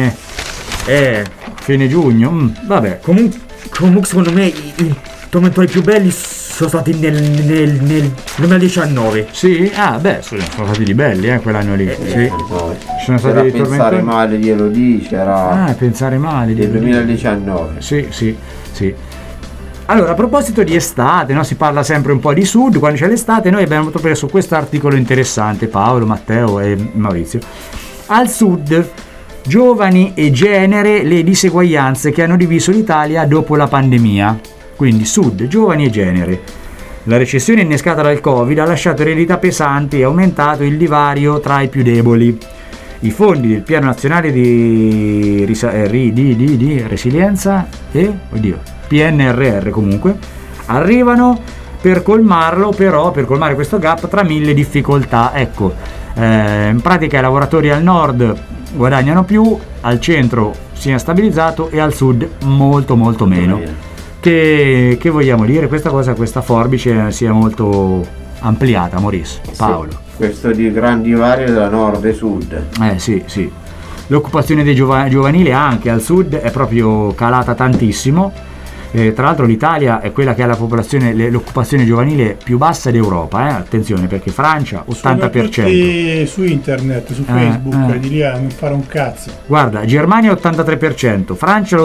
giugno. Vabbè. Comunque secondo me i tormentoni più belli sono stati nel 2019. Sì? Sono stati di belli quell'anno lì. Sì. Sono stati dei Pensare male di Elodie, c'era Pensare male del 2019. Sì. Allora, a proposito di estate, no? Si parla sempre un po' di sud, quando c'è l'estate noi abbiamo preso questo articolo interessante, Paolo, Matteo e Maurizio. Al sud, giovani e genere, le diseguaglianze che hanno diviso l'Italia dopo la pandemia. Quindi sud, giovani e genere. La recessione innescata dal Covid ha lasciato eredità pesanti e aumentato il divario tra i più deboli. I fondi del Piano Nazionale di Resilienza PNRR comunque, arrivano per colmare questo gap tra 1000 difficoltà. In pratica i lavoratori al nord guadagnano più, al centro si è stabilizzato e al sud molto molto meno. Che vogliamo dire? Questa forbice si è molto ampliata, Maurice, Paolo. Sì, questo di gran divario da nord e sud. Sì. L'occupazione dei giovanile anche al sud è proprio calata tantissimo. Tra l'altro l'Italia è quella che ha l'occupazione giovanile più bassa d'Europa, attenzione, perché Francia 80%. Sono tutti su internet, su Facebook, di lì a non fare un cazzo. Guarda, Germania 83%, Francia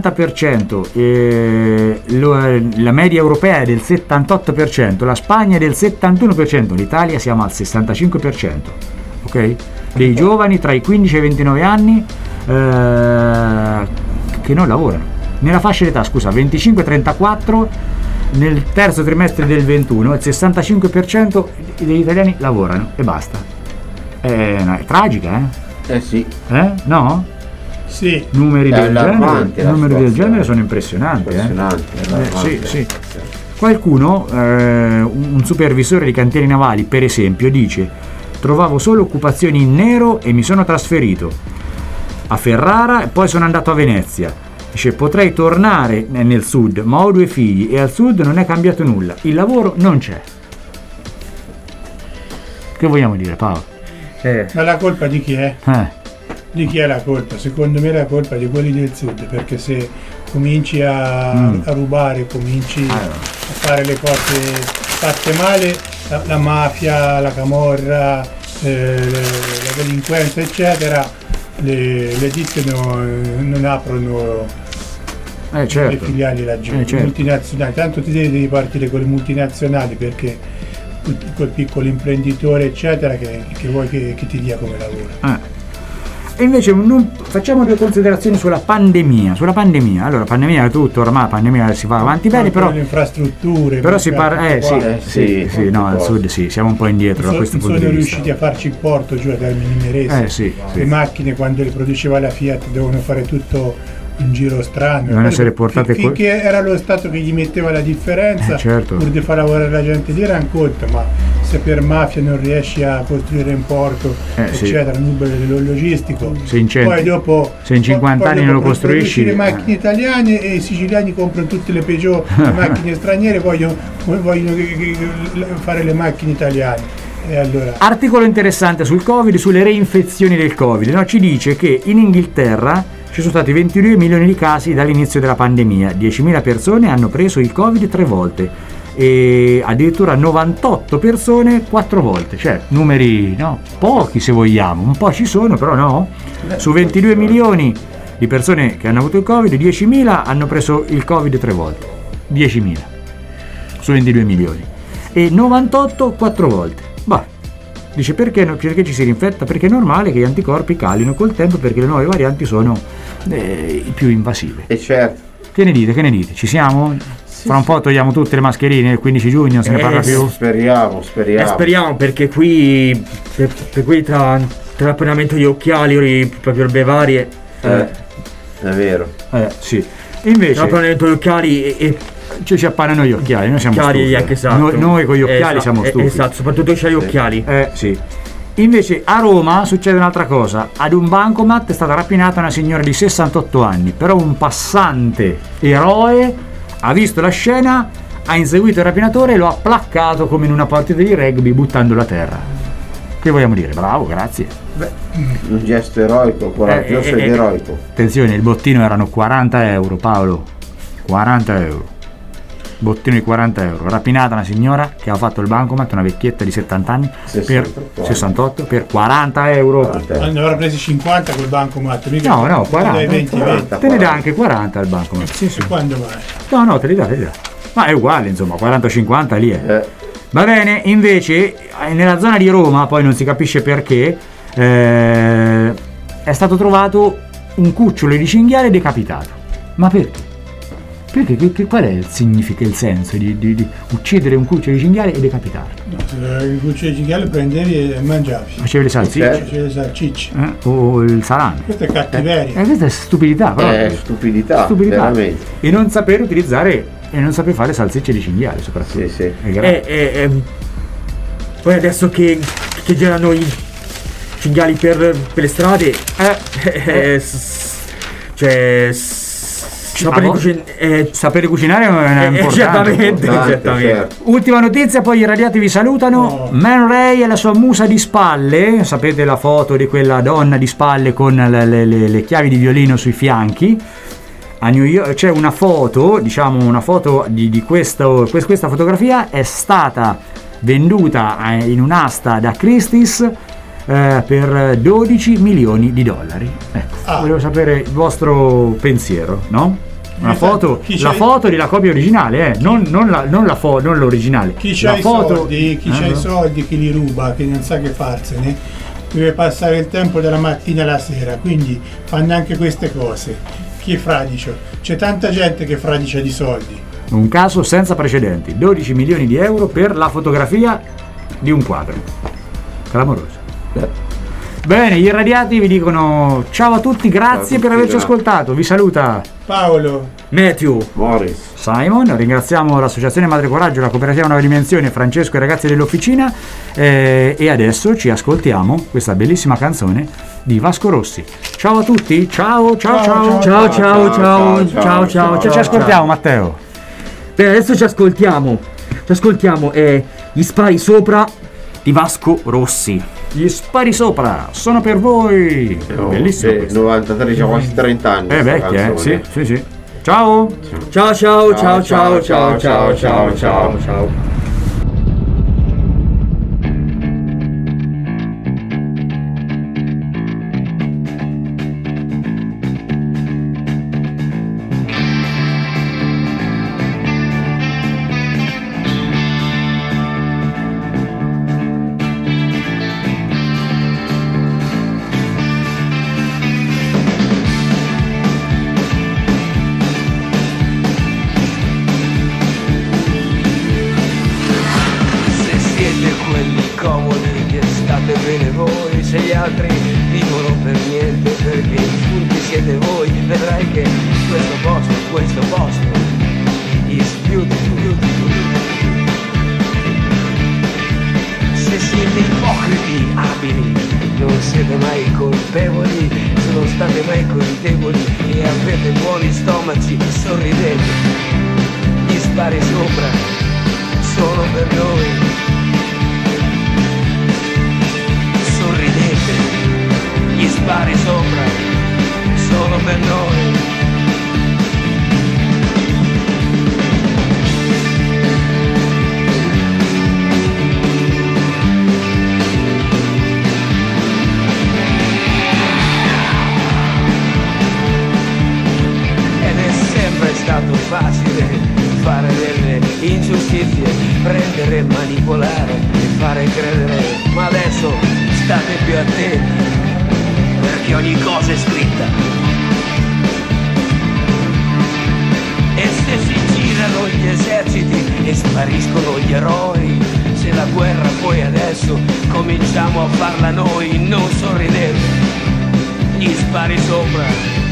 l'80%, la media europea è del 78%, la Spagna è del 71%, l'Italia siamo al 65%, ok? Dei giovani tra i 15 e i 29 anni che non lavorano. Nella fascia d'età, 25-34, nel terzo trimestre del 21 il 65% degli italiani lavorano e basta. È tragica, sì. No? Sì. Numeri del genere sono impressionanti. Sì. Qualcuno, un supervisore di cantieri navali per esempio, dice: trovavo solo occupazioni in nero e mi sono trasferito a Ferrara e poi sono andato a Venezia. Dice: potrei tornare nel sud, ma ho 2 figli e al sud non è cambiato nulla, il lavoro non c'è. Che vogliamo dire, Paolo? Ma la colpa di chi è? Di chi è la colpa? Secondo me la colpa è di quelli del sud, perché se cominci a rubare, cominci a fare le cose fatte male, la mafia, la camorra, la delinquenza eccetera, le ditte non aprono le filiali laggiù, multinazionali. Tanto ti devi partire con le multinazionali, perché quel piccolo imprenditore eccetera che vuoi che ti dia come lavoro. E invece facciamo 2 considerazioni sulla pandemia. Allora, pandemia è tutto, ormai pandemia si va avanti bene, però le infrastrutture, però si parla no, al sud siamo un po' indietro da questo punto di vista. Sono riusciti a farci il porto giù a Termini Imerese. Le macchine, quando le produceva la Fiat, dovevano fare tutto un giro strano, devono essere portate finché era lo Stato che gli metteva la differenza, pur di far lavorare la gente lì era un conto, ma se per mafia non riesci a costruire un porto eccetera, un logistico, poi dopo se in 50 anni non lo costruisci, le macchine italiane e i siciliani comprano tutte le Peugeot, le macchine straniere vogliono fare le macchine italiane. E allora... Articolo interessante sul Covid, sulle reinfezioni del Covid, no? Ci dice che in Inghilterra ci sono stati 22 milioni di casi dall'inizio della pandemia, 10.000 persone hanno preso il Covid 3 volte e addirittura 98 persone 4 volte, cioè numeri pochi se vogliamo, un po' ci sono, però no, su 22 milioni di persone che hanno avuto il Covid, 10.000 hanno preso il Covid 3 volte, 10.000 su 22 milioni e 98 4 volte. Dice perché ci si rinfetta? Perché è normale che gli anticorpi calino col tempo, perché le nuove varianti sono più invasive. E certo. Che ne dite? Ci siamo? Fra un po' togliamo tutte le mascherine, il 15 giugno se ne parla più? Speriamo. Speriamo, perché qui per qui tra l'appannamento degli occhiali, proprio le varie. È vero. Sì. Invece l'appannamento degli occhiali e ci appannano gli occhiali, noi siamo stufi. Esatto. Noi con gli occhiali siamo stufi. Esatto, soprattutto c'hai gli occhiali. Sì. Invece a Roma succede un'altra cosa. Ad un bancomat è stata rapinata una signora di 68 anni, però un passante eroe ha visto la scena, ha inseguito il rapinatore e lo ha placcato come in una partita di rugby buttandolo a terra. Che vogliamo dire? Bravo, grazie. Un gesto eroico, coraggioso ed eroico. Attenzione, il bottino erano 40 euro, Paolo. 40 euro. Bottino di 40 euro. Rapinata una signora che ha fatto il bancomat, una vecchietta di 70 anni, 68 per 40 euro. Ne avrà presi 50 col bancomat. No, 40. 20. Te ne dà anche 40 al bancomat. Sì. Quando mai? No, te li dà. Ma è uguale, insomma, 40-50 lì è. Va bene, invece, nella zona di Roma, poi non si capisce perché, è stato trovato un cucciolo di cinghiale decapitato. Ma perché? Perché qual è il significa, il senso di uccidere un cucciolo di cinghiale e decapitarlo? No, il cucciolo di cinghiale prendevi e mangiavi. Facevi le salsicce? O il salame. Questa è cattiveria. Questa è stupidità, proprio. Stupidità. Veramente. E non saper utilizzare e non saper fare salsicce di cinghiale, soprattutto. Sì. Poi adesso che girano i cinghiali per le strade, sapere cucinare è importante. Esattamente. Ultima notizia, poi i radiati vi salutano. Man Ray e la sua musa di spalle. Sapete la foto di quella donna di spalle con le chiavi di violino sui fianchi? A New York c'è una foto, di questa fotografia è stata venduta in un'asta da Christie's per 12 milioni di dollari. Ecco, volevo sapere il vostro pensiero, no? La foto della copia originale, non l'originale. Chi c'ha i soldi, chi li ruba, chi non sa che farsene, deve passare il tempo dalla mattina alla sera, quindi fanno anche queste cose. Chi fradicia? C'è tanta gente che fradicia di soldi. Un caso senza precedenti, 12 milioni di euro per la fotografia di un quadro. Clamoroso. Bene, gli irradiati vi dicono ciao a tutti, grazie per averci ascoltato. Vi saluta Paolo, Matthew, Morris, Simon. Ringraziamo l'associazione Madre Coraggio, la cooperativa Nuova Dimensione, Francesco e i ragazzi dell'officina, e adesso ci ascoltiamo questa bellissima canzone di Vasco Rossi. Ciao a tutti, ciao. Ci ascoltiamo, Matteo. Bene, adesso ci ascoltiamo Gli spari sopra di Vasco Rossi. Gli spari sopra sono per voi. Bellissimo. 93, c'ha quasi 30 anni. Vecchia, sì. Ciao. Ciao. State più attenti, perché ogni cosa è scritta spariscono gli eroi. Se la guerra poi adesso cominciamo a farla noi, non sorridete, gli spari sopra